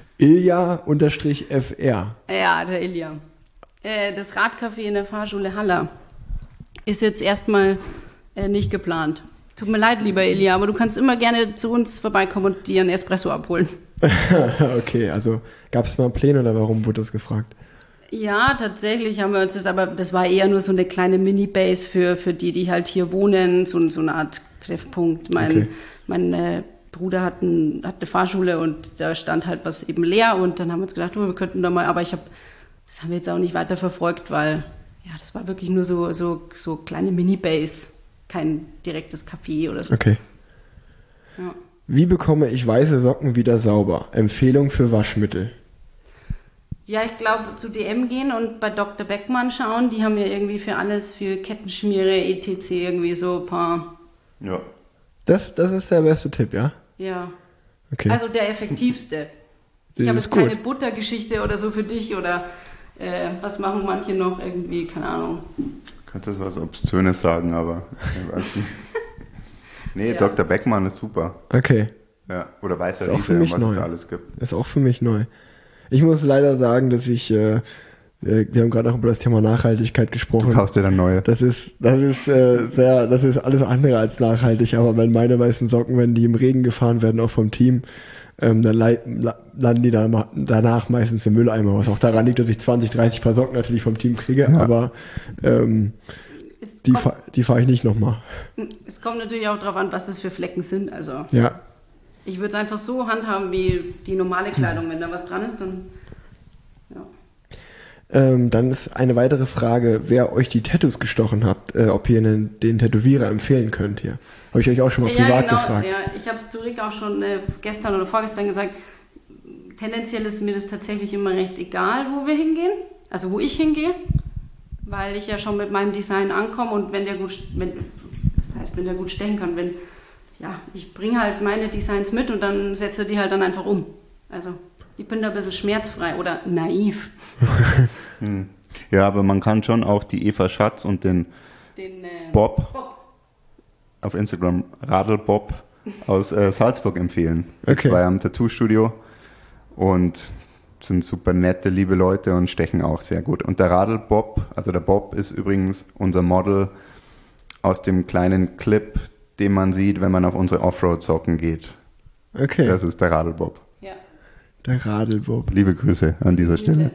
S2: Ilja_FR.
S4: Ja, der Ilja. Das Radcafé in der Fahrschule Halle ist jetzt erstmal nicht geplant. Tut mir leid, lieber Ilja, aber du kannst immer gerne zu uns vorbeikommen und dir einen Espresso abholen.
S2: Okay, also gab es mal Pläne oder warum wurde das gefragt?
S4: Ja, tatsächlich haben wir uns das, aber das war eher nur so eine kleine Mini-Base für die halt hier wohnen, so eine Art Treffpunkt. Mein Bruder hat eine Fahrschule und da stand halt was eben leer und dann haben wir uns gedacht, wir könnten da mal, aber das haben wir jetzt auch nicht weiter verfolgt, weil ja, das war wirklich nur so kleine Mini-Base, kein direktes Café oder so.
S2: Okay.
S4: Ja.
S2: Wie bekomme ich weiße Socken wieder sauber? Empfehlung für Waschmittel.
S4: Ja, ich glaube, zu DM gehen und bei Dr. Beckmann schauen. Die haben ja irgendwie für alles, für Kettenschmiere, etc. irgendwie so ein paar...
S3: Ja.
S2: Das ist der beste Tipp, ja?
S4: Ja.
S2: Okay.
S4: Also der effektivste. Ich habe jetzt keine Buttergeschichte oder so für dich oder was machen manche noch irgendwie, keine Ahnung.
S3: Du könntest was Obszönes sagen, aber ich weiß nicht. Nee,
S4: Ja.
S3: Dr. Beckmann ist super.
S2: Okay.
S3: Ja. Oder Weißer
S2: Ist auch für
S3: Riese,
S2: mich
S3: was
S2: neu.
S3: es da alles gibt.
S2: Ist auch für mich neu. Ich muss leider sagen, dass wir haben gerade auch über das Thema Nachhaltigkeit gesprochen.
S3: Du kaufst dir dann neue.
S2: Das ist alles andere als nachhaltig, aber wenn meine weißen Socken, wenn die im Regen gefahren werden, auch vom Team, dann landen die danach meistens im Mülleimer, was auch daran liegt, dass ich 20, 30 Paar Socken natürlich vom Team kriege,
S3: Ja.
S2: aber die fahre ich nicht nochmal.
S4: Es kommt natürlich auch darauf an, was das für Flecken sind. Also
S2: Ja.
S4: ich würde es einfach so handhaben wie die normale Kleidung. Wenn da was dran ist, dann ja.
S2: Dann ist eine weitere Frage, wer euch die Tattoos gestochen hat, ob ihr den Tätowierer empfehlen könnt hier. Habe ich euch auch schon mal privat gefragt.
S4: Ja, ich habe es zu Rick auch schon gestern oder vorgestern gesagt. Tendenziell ist mir das tatsächlich immer recht egal, wo wir hingehen. Also wo ich hingehe, weil ich ja schon mit meinem Design ankomme und wenn der gut stechen kann, ich bringe halt meine Designs mit und dann setze die halt dann einfach um. Also ich bin da ein bisschen schmerzfrei oder naiv.
S3: Ja, aber man kann schon auch die Eva Schatz und den Bob auf Instagram, Radelbob aus Salzburg empfehlen. Die
S2: Okay.
S3: zwei haben Tattoo-Studio und sind super nette, liebe Leute und stechen auch sehr gut. Und der Radelbob, also der Bob ist übrigens unser Model aus dem kleinen Clip, den man sieht, wenn man auf unsere Offroad-Socken geht.
S2: Okay,
S3: Das ist der Radelbob.
S4: Ja.
S2: der Radelbob.
S3: Liebe Grüße an dieser Stelle.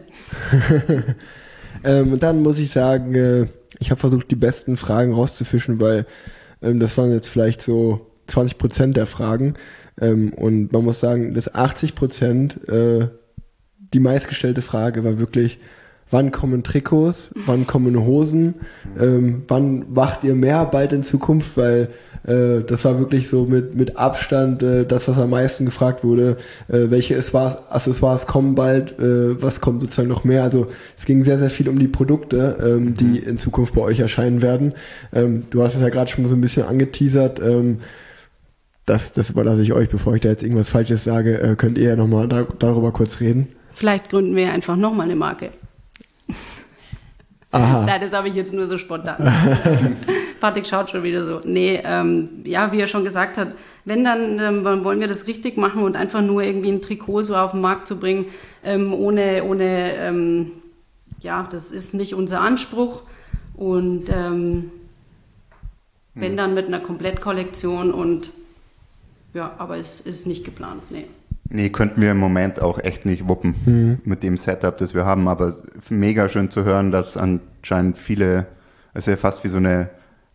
S2: Und dann muss ich sagen, ich habe versucht, die besten Fragen rauszufischen, weil das waren jetzt vielleicht so 20% der Fragen. Und man muss sagen, dass 80% die meistgestellte Frage war wirklich, wann kommen Trikots, wann kommen Hosen, wann macht ihr mehr bald in Zukunft, weil das war wirklich so mit Abstand das, was am meisten gefragt wurde, welche Accessoires kommen bald, was kommt sozusagen noch mehr. Also es ging sehr, sehr viel um die Produkte, die in Zukunft bei euch erscheinen werden. Du hast es ja gerade schon so ein bisschen angeteasert. Das überlasse ich euch, bevor ich da jetzt irgendwas Falsches sage, könnt ihr ja nochmal darüber kurz reden.
S4: Vielleicht gründen wir einfach nochmal eine Marke.
S2: Aha.
S4: Nein, das habe ich jetzt nur so spontan. Patrick schaut schon wieder so. Nee, ja, wie er schon gesagt hat, wenn dann wollen wir das richtig machen und einfach nur irgendwie ein Trikot so auf den Markt zu bringen, ohne ja, das ist nicht unser Anspruch. Und wenn dann mit einer Komplettkollektion und ja, aber es ist nicht geplant, nee.
S3: Nee, könnten wir im Moment auch echt nicht wuppen mit dem Setup, das wir haben. Aber mega schön zu hören, dass anscheinend viele, es ist ja fast wie so eine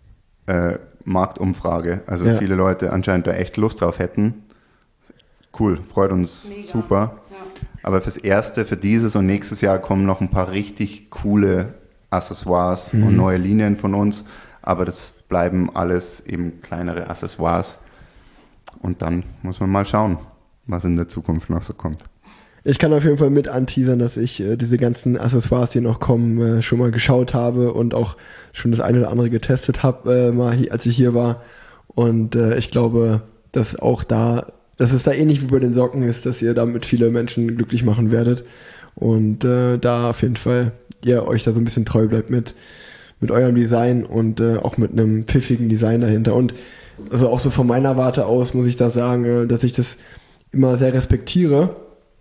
S3: Marktumfrage, also
S2: Ja.
S3: viele Leute anscheinend da echt Lust drauf hätten. Cool, freut uns
S4: Mega.
S3: super.
S4: Ja.
S3: Aber fürs Erste, für dieses und nächstes Jahr kommen noch ein paar richtig coole Accessoires und neue Linien von uns. Aber das bleiben alles eben kleinere Accessoires. Und dann muss man mal schauen, was in der Zukunft noch so kommt.
S2: Ich kann auf jeden Fall mit anteasern, dass ich diese ganzen Accessoires, die noch kommen, schon mal geschaut habe und auch schon das eine oder andere getestet habe, als ich hier war. Und ich glaube, dass es da ähnlich wie bei den Socken ist, dass ihr damit viele Menschen glücklich machen werdet. Und da auf jeden Fall ihr euch da so ein bisschen treu bleibt mit eurem Design und auch mit einem pfiffigen Design dahinter. Und also auch so von meiner Warte aus muss ich da sagen, dass ich das immer sehr respektiere,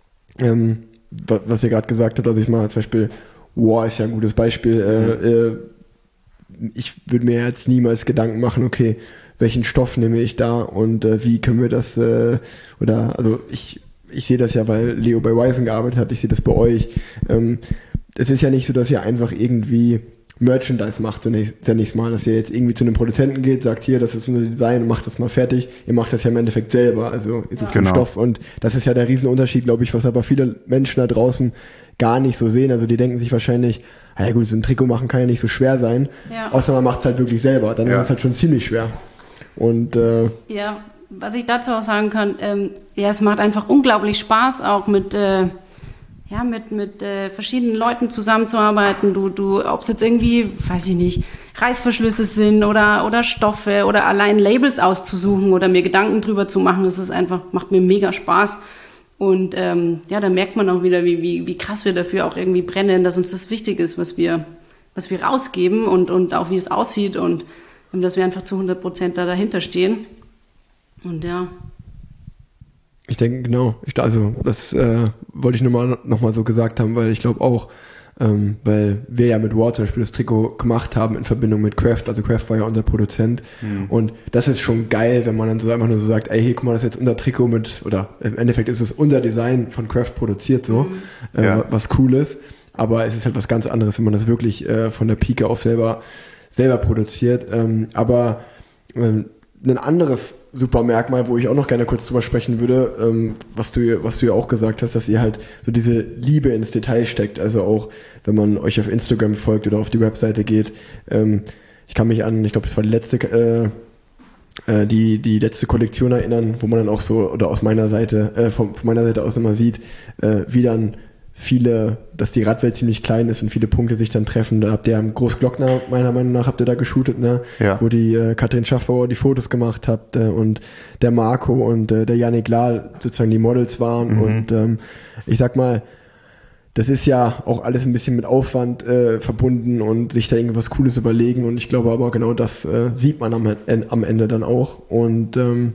S2: was ihr gerade gesagt habt. Also ich mache zum Beispiel, ist ja ein gutes Beispiel. Ich würde mir jetzt niemals Gedanken machen, okay, welchen Stoff nehme ich da und wie können wir das, also ich sehe das ja, weil Leo bei Wisen gearbeitet hat, ich sehe das bei euch. Es ist ja nicht so, dass ihr einfach irgendwie Merchandise macht zunächst mal, dass ihr jetzt irgendwie zu einem Produzenten geht, sagt, hier, das ist unser Design und macht das mal fertig. Ihr macht das ja im Endeffekt selber, also ihr sucht den
S3: Genau.
S2: Stoff und das ist ja der Riesenunterschied, glaube ich, was aber viele Menschen da draußen gar nicht so sehen. Also die denken sich wahrscheinlich, ja gut, so ein Trikot machen kann ja nicht so schwer sein,
S4: Ja.
S2: außer man macht es halt wirklich selber, dann
S3: Ja.
S2: ist es halt schon ziemlich schwer. Und
S4: Ja, was ich dazu auch sagen kann, ja, es macht einfach unglaublich Spaß, auch mit verschiedenen Leuten zusammenzuarbeiten. Ob es jetzt irgendwie, weiß ich nicht, Reißverschlüsse sind oder Stoffe oder allein Labels auszusuchen oder mir Gedanken drüber zu machen, das ist einfach, macht mir mega Spaß. Und ja, da merkt man auch wieder, wie krass wir dafür auch irgendwie brennen, dass uns das wichtig ist, was wir rausgeben und auch wie es aussieht und dass wir einfach zu 100% dahinter stehen. Und ja.
S2: ich denke, genau, das wollte ich nur noch mal so gesagt haben, weil ich glaube auch, weil wir ja mit War zum Beispiel das Trikot gemacht haben in Verbindung mit Craft, also Craft war ja unser Produzent und das ist schon geil, wenn man dann so einfach nur so sagt, ey, hier, guck mal, das ist jetzt unser Trikot oder im Endeffekt ist es unser Design von Craft produziert so,
S3: Ja.
S2: was cool ist, aber es ist halt was ganz anderes, wenn man das wirklich von der Pike auf selber produziert, aber ein anderes super Merkmal, wo ich auch noch gerne kurz drüber sprechen würde, was du ja auch gesagt hast, dass ihr halt so diese Liebe ins Detail steckt, also auch, wenn man euch auf Instagram folgt oder auf die Webseite geht. Ich kann mich an, ich glaube, das war die letzte Kollektion erinnern, wo man dann auch so, oder aus meiner Seite, von meiner Seite aus immer sieht, wie dann dass die Radwelt ziemlich klein ist und viele Punkte sich dann treffen. Da habt ihr am Großglockner, meiner Meinung nach, habt ihr da geshootet, ne?
S3: Ja.
S2: Wo die Katrin Schaffbauer die Fotos gemacht habt und der Marco und der Yannick Lahl sozusagen die Models waren. Und ich sag mal, das ist ja auch alles ein bisschen mit Aufwand verbunden und sich da irgendwas Cooles überlegen und ich glaube aber genau das sieht man am Ende dann auch und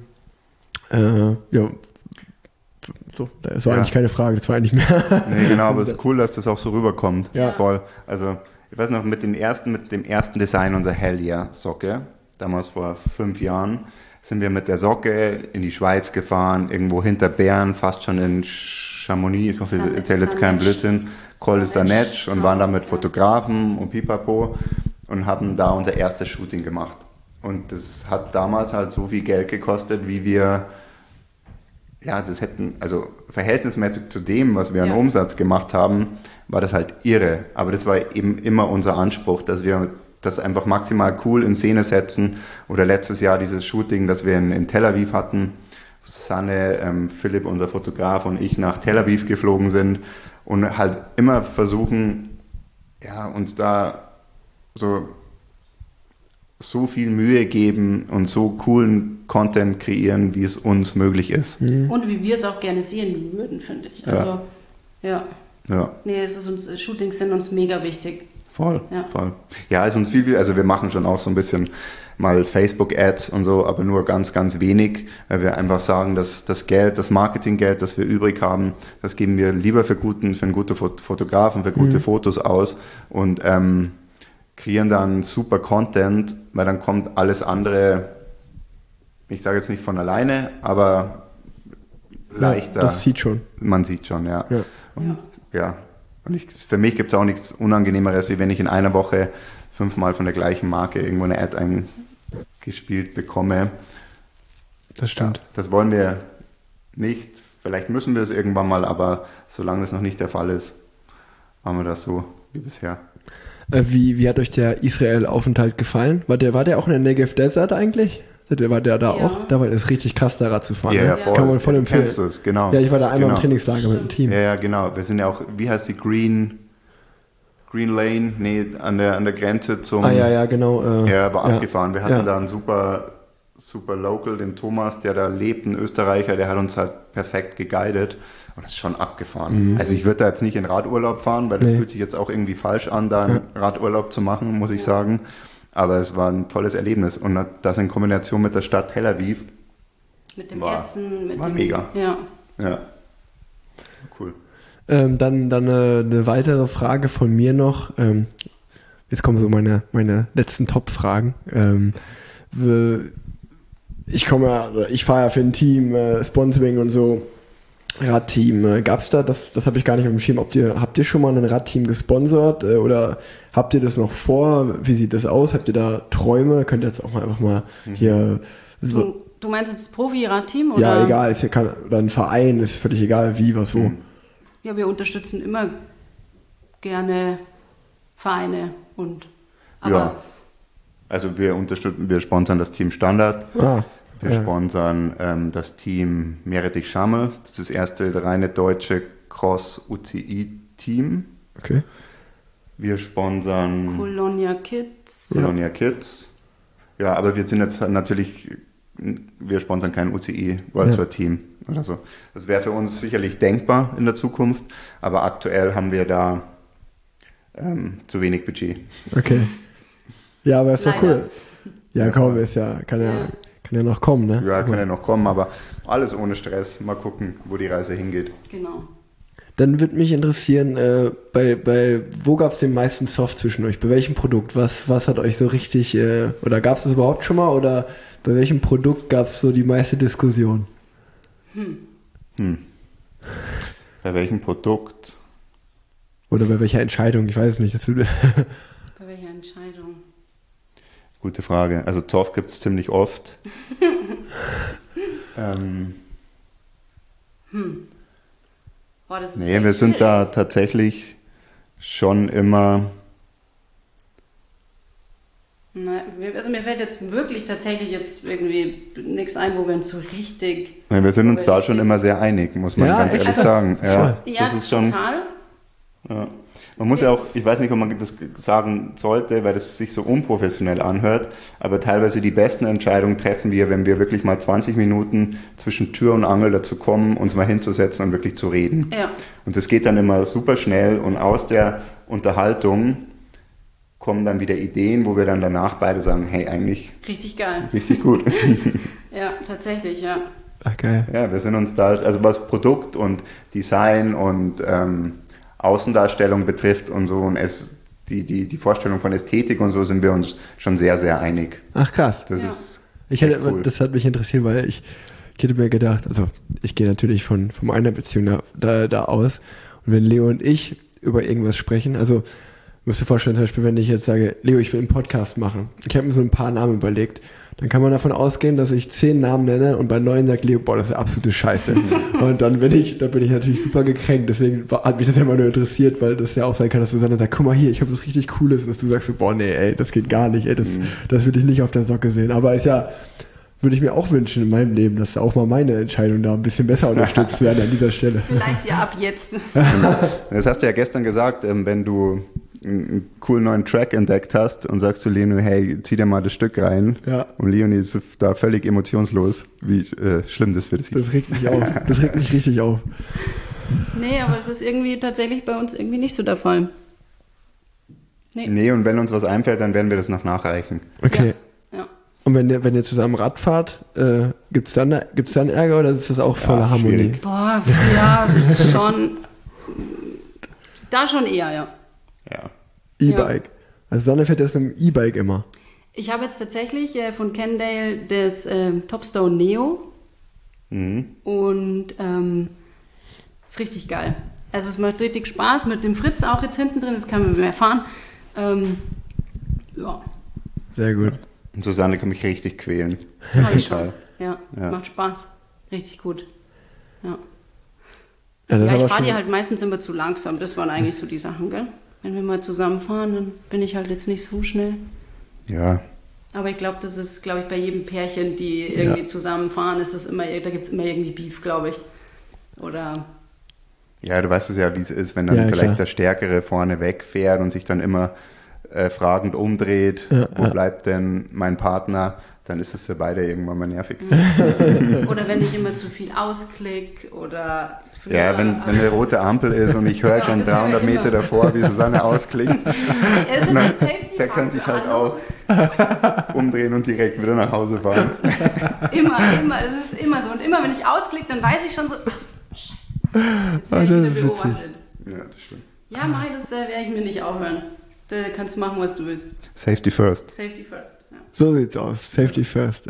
S2: ja, so, das war eigentlich keine Frage, das war eigentlich mehr.
S3: Nee, genau, aber es ist cool, dass das auch so rüberkommt.
S2: Ja.
S3: Voll. Also, ich weiß noch, mit dem ersten Design unserer Hell Yeah Socke, damals vor 5 Jahren, sind wir mit der Socke in die Schweiz gefahren, irgendwo hinter Bern, fast schon in Chamonix, ich hoffe, ich erzähle jetzt keinen Blödsinn, Col de Sanetsch und waren da mit Fotografen und Pipapo und haben da unser erstes Shooting gemacht. Und das hat damals halt so viel Geld gekostet, wie wir, ja, das hätten, also verhältnismäßig zu dem, was wir an Umsatz gemacht haben, war das halt irre. Aber das war eben immer unser Anspruch, dass wir das einfach maximal cool in Szene setzen. Oder letztes Jahr dieses Shooting, das wir in Tel Aviv hatten, Susanne, Philipp, unser Fotograf und ich nach Tel Aviv geflogen sind und halt immer versuchen, ja, uns da so viel Mühe geben und so coolen Content kreieren, wie es uns möglich ist.
S4: Und wie wir es auch gerne sehen würden, finde ich. Also, ja. Nee, Shootings sind uns mega wichtig.
S3: Voll. Ja, ist uns viel, also wir machen schon auch so ein bisschen mal Facebook-Ads und so, aber nur ganz, ganz wenig, weil wir einfach sagen, dass das Geld, das Marketinggeld, das wir übrig haben, das geben wir lieber für einen guten Fotografen, für gute Fotos aus und kreieren dann super Content, weil dann kommt alles andere, ich sage jetzt nicht von alleine, aber leichter.
S2: Das sieht schon.
S3: Man sieht schon, ja. Und für mich gibt es auch nichts Unangenehmeres, wie wenn ich in einer Woche 5-mal von der gleichen Marke irgendwo eine Ad eingespielt bekomme.
S2: Das stimmt.
S3: Ja, das wollen wir nicht. Vielleicht müssen wir es irgendwann mal, aber solange das noch nicht der Fall ist, machen wir das so wie bisher.
S2: Wie hat euch der Israel-Aufenthalt gefallen? War der auch in der Negev Desert eigentlich? War der da auch? Da war es richtig krass, da Rad zu fahren.
S3: Ja, voll.
S2: Kann man voll empfehlen.
S3: Kennst du es, genau.
S2: Ja, ich war da einmal im Trainingslager mit dem Team.
S3: Ja, genau. Wir sind ja auch, wie heißt die, Green Lane? Nee, an der Grenze zum...
S2: ja, genau.
S3: Aber abgefahren. Wir hatten da einen super Local, den Thomas, der da lebt, ein Österreicher, der hat uns halt perfekt geguidet. Und das ist schon abgefahren. Also ich würde da jetzt nicht in Radurlaub fahren, weil das fühlt sich jetzt auch irgendwie falsch an, da einen Radurlaub zu machen, muss ich sagen. Aber es war ein tolles Erlebnis. Und das in Kombination mit der Stadt Tel Aviv.
S4: Mit dem Essen.
S3: War mega.
S4: Ja.
S3: Cool.
S2: Dann eine weitere Frage von mir noch. Jetzt kommen so meine letzten Top-Fragen. Ich fahre ja für ein Team, Sponsoring und so, Radteam. Gab's da, das habe ich gar nicht auf dem Schirm, habt ihr schon mal ein Radteam gesponsert oder habt ihr das noch vor? Wie sieht das aus? Habt ihr da Träume? Könnt ihr jetzt auch mal einfach mal hier...
S4: Du meinst jetzt das Profi-Radteam? Oder?
S2: Ja, egal, oder ein Verein, ist völlig egal, wie, was, wo.
S4: Ja, wir unterstützen immer gerne Vereine
S3: Also wir sponsern das Team Standard. Wir sponsern das Team Meretich Schammel. Das ist das erste reine deutsche Cross-UCI-Team.
S2: Okay.
S3: Wir sponsern
S4: Colonia Kids.
S3: Ja, aber wir sind jetzt natürlich, wir sponsern kein UCI World Tour Team oder so. Das wäre für uns sicherlich denkbar in der Zukunft, aber aktuell haben wir da zu wenig Budget.
S2: Okay. Ja, aber ist doch cool. Ja, komm, kann ja noch kommen, ne?
S3: Ja, kann ja noch kommen, aber alles ohne Stress. Mal gucken, wo die Reise hingeht.
S4: Genau.
S2: Dann würde mich interessieren, wo gab es den meisten Soft zwischen euch? Bei welchem Produkt? Was hat euch so richtig, oder gab es das überhaupt schon mal? Oder bei welchem Produkt gab es so die meiste Diskussion?
S3: Bei welchem Produkt?
S2: Oder bei welcher Entscheidung? Ich weiß es nicht.
S4: Bei welcher Entscheidung?
S3: Gute Frage. Also Torf gibt es ziemlich oft.
S4: Boah, das ist
S3: wir sind da tatsächlich schon immer...
S4: Also mir fällt jetzt wirklich tatsächlich jetzt irgendwie nichts ein, wo wir uns so richtig...
S3: Wir sind uns da schon immer sehr einig, muss man ganz ehrlich sagen.
S4: Ja, das ist schon total.
S3: Ja. Man muss ja auch, ich weiß nicht, ob man das sagen sollte, weil das sich so unprofessionell anhört, aber teilweise die besten Entscheidungen treffen wir, wenn wir wirklich mal 20 Minuten zwischen Tür und Angel dazu kommen, uns mal hinzusetzen und wirklich zu reden.
S4: Ja.
S3: Und das geht dann immer super schnell und aus der Unterhaltung kommen dann wieder Ideen, wo wir dann danach beide sagen, hey, eigentlich
S4: Richtig geil.
S3: richtig gut.
S4: Ja, tatsächlich, ja.
S2: Ach, geil.
S3: Ja, wir sind uns da, also was Produkt und Design und Außendarstellung betrifft und so und die Vorstellung von Ästhetik und so sind wir uns schon sehr, sehr einig.
S2: Ach, krass.
S3: Das
S4: Ja.
S3: ist
S2: Ich
S3: echt cool.
S2: Das hat mich interessiert, weil ich hätte mir gedacht, also ich gehe natürlich von einer Beziehung da aus. Und wenn Leo und ich über irgendwas sprechen, also musst du dir vorstellen, zum Beispiel, wenn ich jetzt sage, Leo, ich will einen Podcast machen. Ich habe mir so ein paar Namen überlegt. Dann kann man davon ausgehen, dass ich 10 Namen nenne und bei 9 sagt Leo, boah, das ist absolute Scheiße. Und dann bin ich natürlich super gekränkt. Deswegen hat mich das immer nur interessiert, weil das ja auch sein kann, dass Susanne sagt, guck mal hier, ich habe was richtig Cooles. Und dass du sagst so, boah, nee, ey, das geht gar nicht, ey, das will ich nicht auf der Socke sehen. Aber ist ja, würde ich mir auch wünschen in meinem Leben, dass auch mal meine Entscheidungen da ein bisschen besser unterstützt werden an dieser Stelle.
S4: Vielleicht ja ab jetzt.
S3: Das hast du ja gestern gesagt, wenn du einen coolen neuen Track entdeckt hast und sagst zu Leonie, hey, zieh dir mal das Stück rein.
S2: Ja.
S3: Und Leonie ist da völlig emotionslos, wie schlimm das für dich ist.
S2: Das regt mich auf. Das regt mich richtig auf.
S4: Nee, aber das ist irgendwie tatsächlich bei uns irgendwie nicht so der Fall.
S3: Nee, und wenn uns was einfällt, dann werden wir das noch nachreichen.
S2: Okay.
S4: Ja.
S2: Und wenn ihr zusammen Rad fahrt, gibt's dann Ärger oder ist das auch voller Harmonie?
S3: schwierig.
S4: Boah, ja, schon. Da schon eher, ja.
S3: Ja.
S2: E-Bike. Also Sonne fährt jetzt mit dem E-Bike immer.
S4: Ich habe jetzt tatsächlich von Cannondale das Topstone Neo und ist richtig geil. Also es macht richtig Spaß mit dem Fritz auch jetzt hinten drin, das kann man mehr fahren. Ja,
S2: Sehr gut.
S3: Und Susanne kann mich richtig quälen.
S4: habe ich schon.
S3: Total.
S4: Ja,
S3: Ja.
S4: macht Spaß. Richtig gut. Ja,
S2: Ja, das ist
S4: ja
S2: aber
S4: ich fahre
S2: schon-
S4: die halt meistens immer zu langsam. Das waren eigentlich so die Sachen, gell? Wenn wir mal zusammen fahren, dann bin ich halt jetzt nicht so schnell.
S3: Ja.
S4: Aber ich glaube, das ist, glaube ich, bei jedem Pärchen, die irgendwie zusammenfahren, ist das immer, da gibt es immer irgendwie Beef, glaube ich. Oder
S3: Ja, du weißt es ja, wie es ist, wenn dann
S2: Ja,
S3: vielleicht
S2: klar.
S3: der Stärkere vorne wegfährt und sich dann immer fragend umdreht, wo bleibt denn mein Partner, dann ist es für beide irgendwann mal nervig.
S4: Oder wenn ich immer zu viel ausklick oder...
S3: Ja, wenn eine rote Ampel ist und ich höre schon
S4: das höre ich
S3: 300 Meter
S4: immer.
S3: davor, wie Susanne ausklickt,
S4: Es ist ein Safety
S3: da könnte ich halt
S4: Faktor,
S3: auch umdrehen und direkt wieder nach Hause fahren.
S4: Immer, es ist immer so. Und immer, wenn ich ausklicke, dann weiß ich schon so, ach, scheiße, jetzt werde ich
S2: das
S4: wieder
S2: ist witzig.
S4: beobachtet.
S3: Ja, das stimmt.
S4: Ja, Mai, das werde ich mir nicht aufhören. Da kannst du machen, was du willst.
S3: Safety first.
S4: Safety first. Ja.
S2: So sieht's aus. Safety first.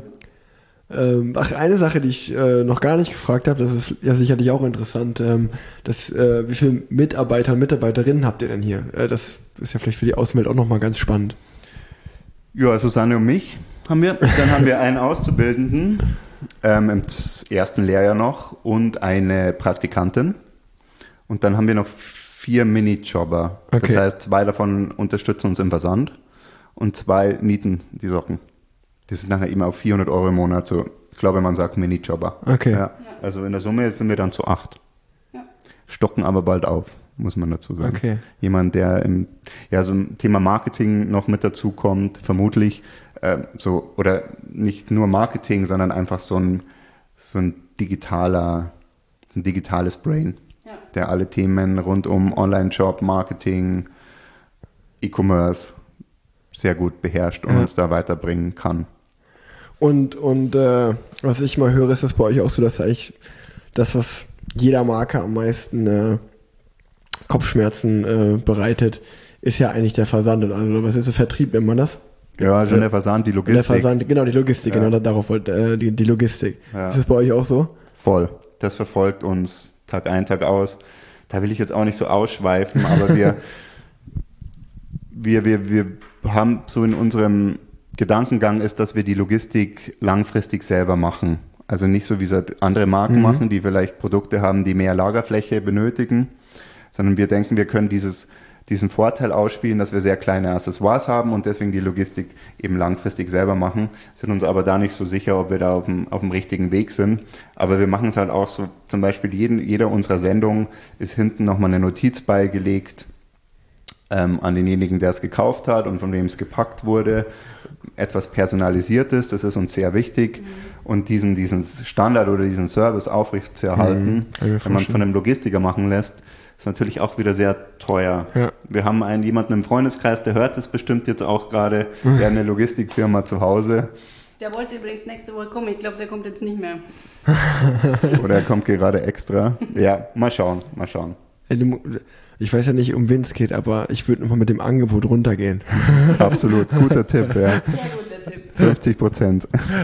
S2: Eine Sache, die ich noch gar nicht gefragt habe, das ist ja sicherlich auch interessant. Wie viele Mitarbeiter und Mitarbeiterinnen habt ihr denn hier? Das ist ja vielleicht für die Außenwelt auch nochmal ganz spannend.
S3: Ja, Susanne und mich haben wir. Dann haben wir einen Auszubildenden im ersten Lehrjahr noch und eine Praktikantin. Und dann haben wir noch 4 Minijobber.
S2: Okay.
S3: Das heißt, 2 davon unterstützen uns im Versand und 2 nieten die Socken. Das ist nachher immer auf 400 Euro im Monat. So, ich glaube, man sagt Minijobber.
S2: Okay.
S3: Ja. Also in der Summe sind wir dann zu 8.
S4: Ja.
S3: Stocken aber bald auf, muss man dazu sagen.
S2: Okay.
S3: Jemand, der so im Thema Marketing noch mit dazu kommt, vermutlich oder nicht nur Marketing, sondern einfach so ein digitales Brain,
S4: Ja.
S3: der alle Themen rund um Online-Shop, Marketing, E-Commerce sehr gut beherrscht und uns da weiterbringen kann.
S2: Und was ich mal höre, ist das bei euch auch so, dass eigentlich das, was jeder Marke am meisten Kopfschmerzen bereitet, ist ja eigentlich der Versand. Also was ist der Vertrieb, nennt man das?
S3: Ja, schon der Versand, die Logistik.
S2: Der Versand, genau, die Logistik,
S3: Ja.
S2: genau, darauf wollte die Logistik.
S3: Ja.
S2: Ist das bei euch auch so?
S3: Voll. Das verfolgt uns Tag ein, Tag aus. Da will ich jetzt auch nicht so ausschweifen, aber wir haben so in unserem Gedankengang ist, dass wir die Logistik langfristig selber machen. Also nicht so, wie es andere Marken machen, die vielleicht Produkte haben, die mehr Lagerfläche benötigen, sondern wir denken, wir können diesen Vorteil ausspielen, dass wir sehr kleine Accessoires haben und deswegen die Logistik eben langfristig selber machen, sind uns aber da nicht so sicher, ob wir da auf dem richtigen Weg sind. Aber wir machen es halt auch so, zum Beispiel jeder unserer Sendungen ist hinten nochmal eine Notiz beigelegt, an denjenigen, der es gekauft hat und von wem es gepackt wurde. Etwas Personalisiertes, das ist uns sehr wichtig. Und diesen Standard oder diesen Service aufrecht zu erhalten, wenn man es von einem Logistiker machen lässt, ist natürlich auch wieder sehr teuer. Ja. Wir haben jemanden im Freundeskreis, der hört es bestimmt jetzt auch gerade, der hat eine Logistikfirma zu Hause.
S4: Der wollte übrigens nächste Woche kommen, ich glaube, der kommt jetzt nicht mehr.
S3: Oder er kommt gerade extra. Ja, mal schauen.
S2: Ich weiß ja nicht, um wen es geht, aber ich würde nochmal mit dem Angebot runtergehen.
S3: Absolut, guter Tipp, ja.
S4: Sehr guter Tipp.
S3: 50%.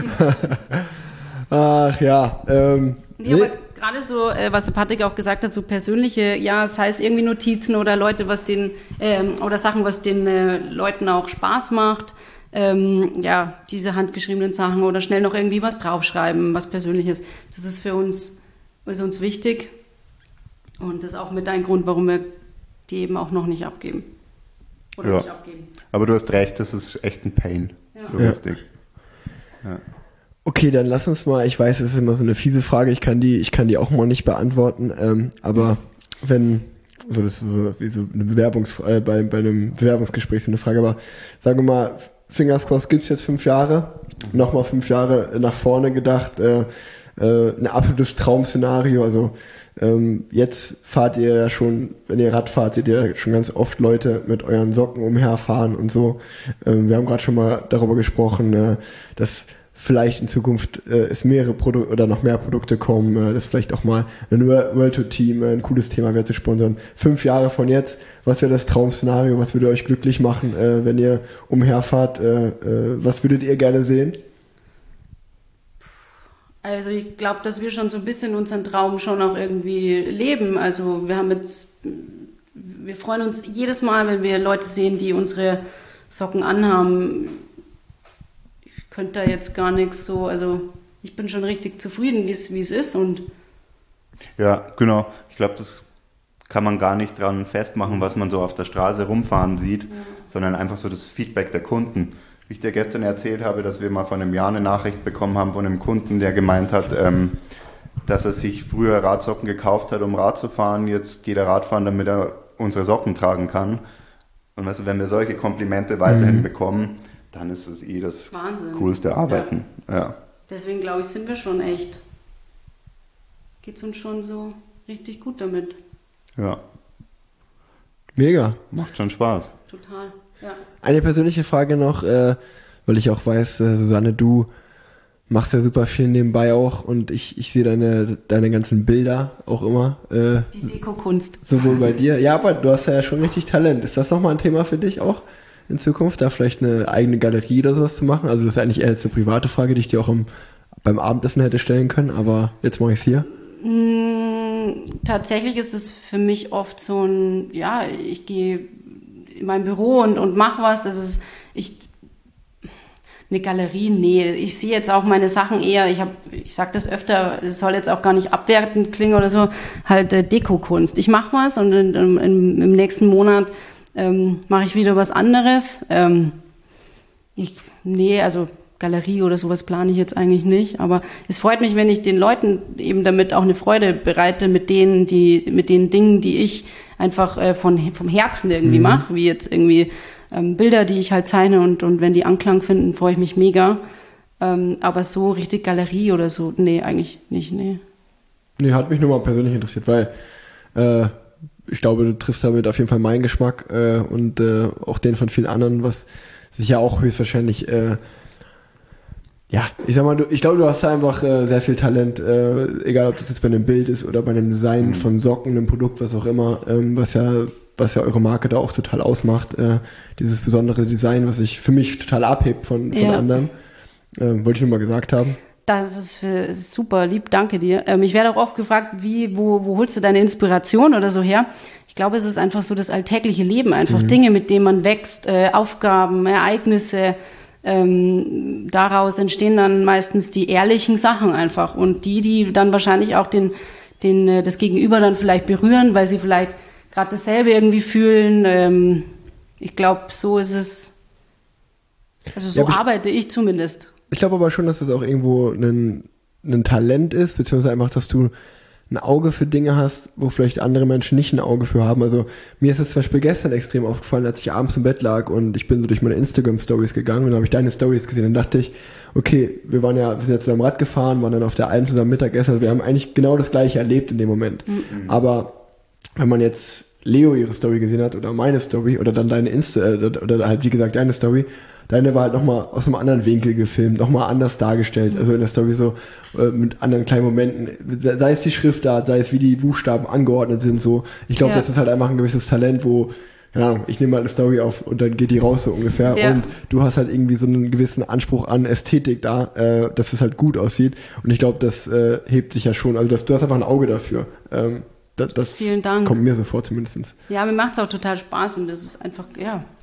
S2: Ach ja.
S4: Nee, aber gerade so, was der Patrick auch gesagt hat, so persönliche, ja, sei es irgendwie Notizen oder Leute, oder Sachen, was den Leuten auch Spaß macht. Ja, diese handgeschriebenen Sachen oder schnell noch irgendwie was draufschreiben, was Persönliches. Das ist für uns, wichtig. Und das ist auch mit ein Grund, warum wir die eben auch noch nicht abgeben. Oder nicht abgeben.
S3: Aber du hast recht, das ist echt ein Pain. Ja. Logistik.
S2: Ja. Okay, dann lass uns mal, ich weiß, es ist immer so eine fiese Frage, ich kann die auch mal nicht beantworten, aber wenn, so das ist so wie so eine bei einem Bewerbungsgespräch so eine Frage, aber sagen wir mal, Fingers crossed, gibt's jetzt 5 Jahre, nochmal 5 Jahre nach vorne gedacht, ein absolutes Traumszenario, also jetzt fahrt ihr ja schon, wenn ihr Rad fahrt, seht ihr schon ganz oft Leute mit euren Socken umherfahren und so. Wir haben gerade schon mal darüber gesprochen, dass vielleicht in Zukunft es mehrere Produkte oder noch mehr Produkte kommen, dass vielleicht auch mal ein World Tour Team ein cooles Thema wäre zu sponsern. 5 Jahre von jetzt, was wäre das Traumszenario, was würde euch glücklich machen, wenn ihr umherfahrt, was würdet ihr gerne sehen?
S4: Also ich glaube, dass wir schon so ein bisschen unseren Traum schon auch irgendwie leben. Also wir freuen uns jedes Mal, wenn wir Leute sehen, die unsere Socken anhaben. Ich könnte da jetzt gar nichts so, also ich bin schon richtig zufrieden, wie es ist. Und
S3: ja, genau. Ich glaube, das kann man gar nicht dran festmachen, was man so auf der Straße rumfahren sieht, sondern einfach so das Feedback der Kunden. Wie ich dir gestern erzählt habe, dass wir mal vor einem Jahr eine Nachricht bekommen haben von einem Kunden, der gemeint hat, dass er sich früher Radsocken gekauft hat, um Rad zu fahren. Jetzt geht er Radfahren, damit er unsere Socken tragen kann. Und weißt du, wenn wir solche Komplimente weiterhin bekommen, dann ist es das
S4: Wahnsinn.
S3: Coolste Arbeiten. Ja.
S4: Deswegen glaube ich, sind wir schon echt, geht es uns schon so richtig gut damit.
S3: Ja.
S2: Mega.
S3: Macht schon Spaß.
S4: Total. Ja.
S2: Eine persönliche Frage noch, weil ich auch weiß, Susanne, du machst ja super viel nebenbei auch und ich sehe deine ganzen Bilder auch immer.
S4: Die Dekokunst.
S2: Sowohl bei dir. Ja, aber du hast ja schon richtig Talent. Ist das nochmal ein Thema für dich auch in Zukunft, da vielleicht eine eigene Galerie oder sowas zu machen? Also das ist eigentlich eher jetzt eine private Frage, die ich dir auch beim Abendessen hätte stellen können, aber jetzt mache ich es hier.
S4: Tatsächlich ist es für mich oft so ich gehe in mein Büro und mache was. Eine Galerie, nee. Ich sehe jetzt auch meine Sachen eher, ich sage das öfter, es soll jetzt auch gar nicht abwertend klingen oder so, halt Dekokunst. Ich mache was und im nächsten Monat mache ich wieder was anderes. Also Galerie oder sowas plane ich jetzt eigentlich nicht, aber es freut mich, wenn ich den Leuten eben damit auch eine Freude bereite mit den Dingen, die ich einfach vom Herzen irgendwie mache, wie jetzt irgendwie Bilder, die ich halt zeichne und wenn die Anklang finden, freue ich mich mega. Aber so richtig Galerie oder so, nee, eigentlich nicht, nee.
S2: Nee, hat mich nur mal persönlich interessiert, weil ich glaube, du triffst damit auf jeden Fall meinen Geschmack und auch den von vielen anderen, was sich ja auch höchstwahrscheinlich ich sag mal, ich glaube, du hast da einfach sehr viel Talent, egal ob das jetzt bei einem Bild ist oder bei einem Design von Socken, einem Produkt, was auch immer, was ja eure Marke da auch total ausmacht, dieses besondere Design, was sich für mich total abhebt von anderen. Wollte ich nur mal gesagt haben.
S4: Das ist super lieb, danke dir. Ich werde auch oft gefragt, wo holst du deine Inspiration oder so her? Ich glaube, es ist einfach so das alltägliche Leben, einfach Dinge, mit denen man wächst, Aufgaben, Ereignisse. Daraus entstehen dann meistens die ehrlichen Sachen einfach und die dann wahrscheinlich auch das Gegenüber dann vielleicht berühren, weil sie vielleicht gerade dasselbe irgendwie fühlen. Ich glaube, so ist es, also so arbeite ich zumindest.
S2: Ich glaube aber schon, dass das auch irgendwo ein Talent ist, beziehungsweise einfach, dass du ein Auge für Dinge hast, wo vielleicht andere Menschen nicht ein Auge für haben. Also mir ist es zum Beispiel gestern extrem aufgefallen, als ich abends im Bett lag und ich bin so durch meine Instagram-Stories gegangen und dann habe ich deine Stories gesehen. Dann dachte ich, okay, wir sind ja zusammen Rad gefahren, waren dann auf der Alm zusammen Mittagessen. Also wir haben eigentlich genau das Gleiche erlebt in dem Moment. Mhm. Aber wenn man jetzt Leo ihre Story gesehen hat oder meine Story oder dann deine oder halt wie gesagt deine Story, deine war halt nochmal aus einem anderen Winkel gefilmt, nochmal anders dargestellt, also in der Story so mit anderen kleinen Momenten, sei es die Schriftart, sei es wie die Buchstaben angeordnet sind, so. Ich glaube, das ist halt einfach ein gewisses Talent, wo, keine Ahnung, ich nehme mal eine Story auf und dann geht die raus so ungefähr und du hast halt irgendwie so einen gewissen Anspruch an Ästhetik da, dass es halt gut aussieht und ich glaube, das hebt sich ja schon, also du hast einfach ein Auge dafür. Das
S4: Vielen Dank.
S2: Kommt mir so vor zumindest.
S4: Ja, mir macht es auch total Spaß und das ist einfach,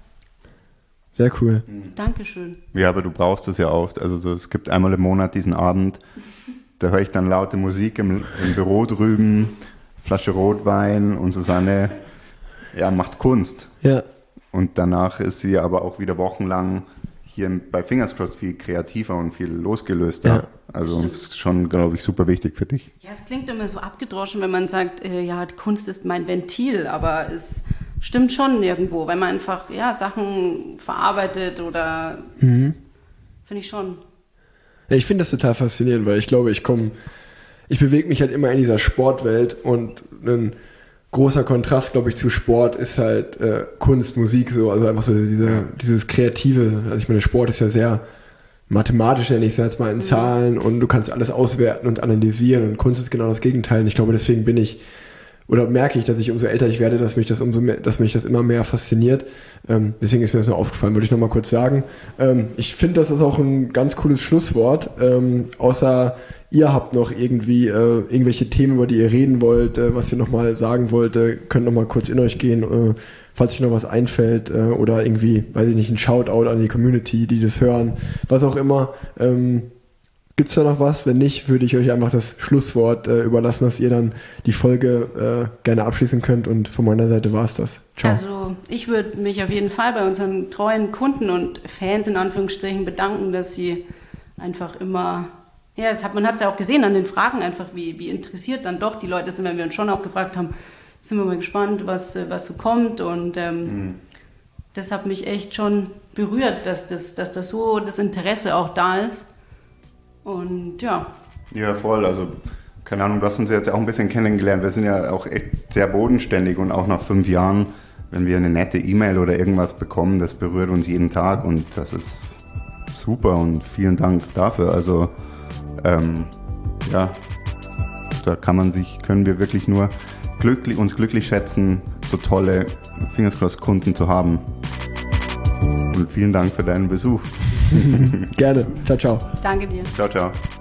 S2: sehr cool.
S4: Dankeschön.
S3: Ja, aber du brauchst es ja auch. Also es gibt einmal im Monat diesen Abend, da höre ich dann laute Musik im Büro drüben, Flasche Rotwein und Susanne macht Kunst.
S2: Ja.
S3: Und danach ist sie aber auch wieder wochenlang hier bei Fingers Crossed viel kreativer und viel losgelöster. Ja. Also das ist schon, glaube ich, super wichtig für dich.
S4: Ja, es klingt immer so abgedroschen, wenn man sagt, Kunst ist mein Ventil, aber es stimmt schon irgendwo, weil man einfach Sachen verarbeitet oder finde ich schon.
S2: Ja, ich finde das total faszinierend, weil ich glaube, ich bewege mich halt immer in dieser Sportwelt und ein großer Kontrast, glaube ich, zu Sport ist halt Kunst, Musik so, also einfach so dieses Kreative. Also ich meine, Sport ist ja sehr mathematisch, nenne ich es jetzt mal in Zahlen und du kannst alles auswerten und analysieren und Kunst ist genau das Gegenteil. Und ich glaube, deswegen merke ich, dass ich umso älter ich werde, dass mich das immer mehr fasziniert. Deswegen ist mir das nur aufgefallen, würde ich nochmal kurz sagen. Ich finde, das ist auch ein ganz cooles Schlusswort. Außer ihr habt noch irgendwie irgendwelche Themen, über die ihr reden wollt, was ihr nochmal sagen wollt, könnt nochmal kurz in euch gehen, falls euch noch was einfällt oder irgendwie, weiß ich nicht, ein Shoutout an die Community, die das hören, was auch immer. Gibt es da noch was? Wenn nicht, würde ich euch einfach das Schlusswort überlassen, dass ihr dann die Folge gerne abschließen könnt. Und von meiner Seite war es das. Ciao.
S4: Also ich würde mich auf jeden Fall bei unseren treuen Kunden und Fans in Anführungsstrichen bedanken, dass sie einfach immer, man hat es ja auch gesehen an den Fragen einfach, wie interessiert dann doch die Leute sind, wenn wir uns schon auch gefragt haben, sind wir mal gespannt, was so kommt. Und das hat mich echt schon berührt, dass das so das Interesse auch da ist. Und ja,
S3: voll. Also, keine Ahnung, du hast uns jetzt auch ein bisschen kennengelernt. Wir sind ja auch echt sehr bodenständig und auch nach 5 Jahren, wenn wir eine nette E-Mail oder irgendwas bekommen, das berührt uns jeden Tag und das ist super und vielen Dank dafür. Also, da können wir wirklich nur uns glücklich schätzen, so tolle Fingers Crossed Kunden zu haben. Und vielen Dank für deinen Besuch.
S2: Gerne. Ciao, ciao.
S4: Danke dir.
S3: Ciao, ciao.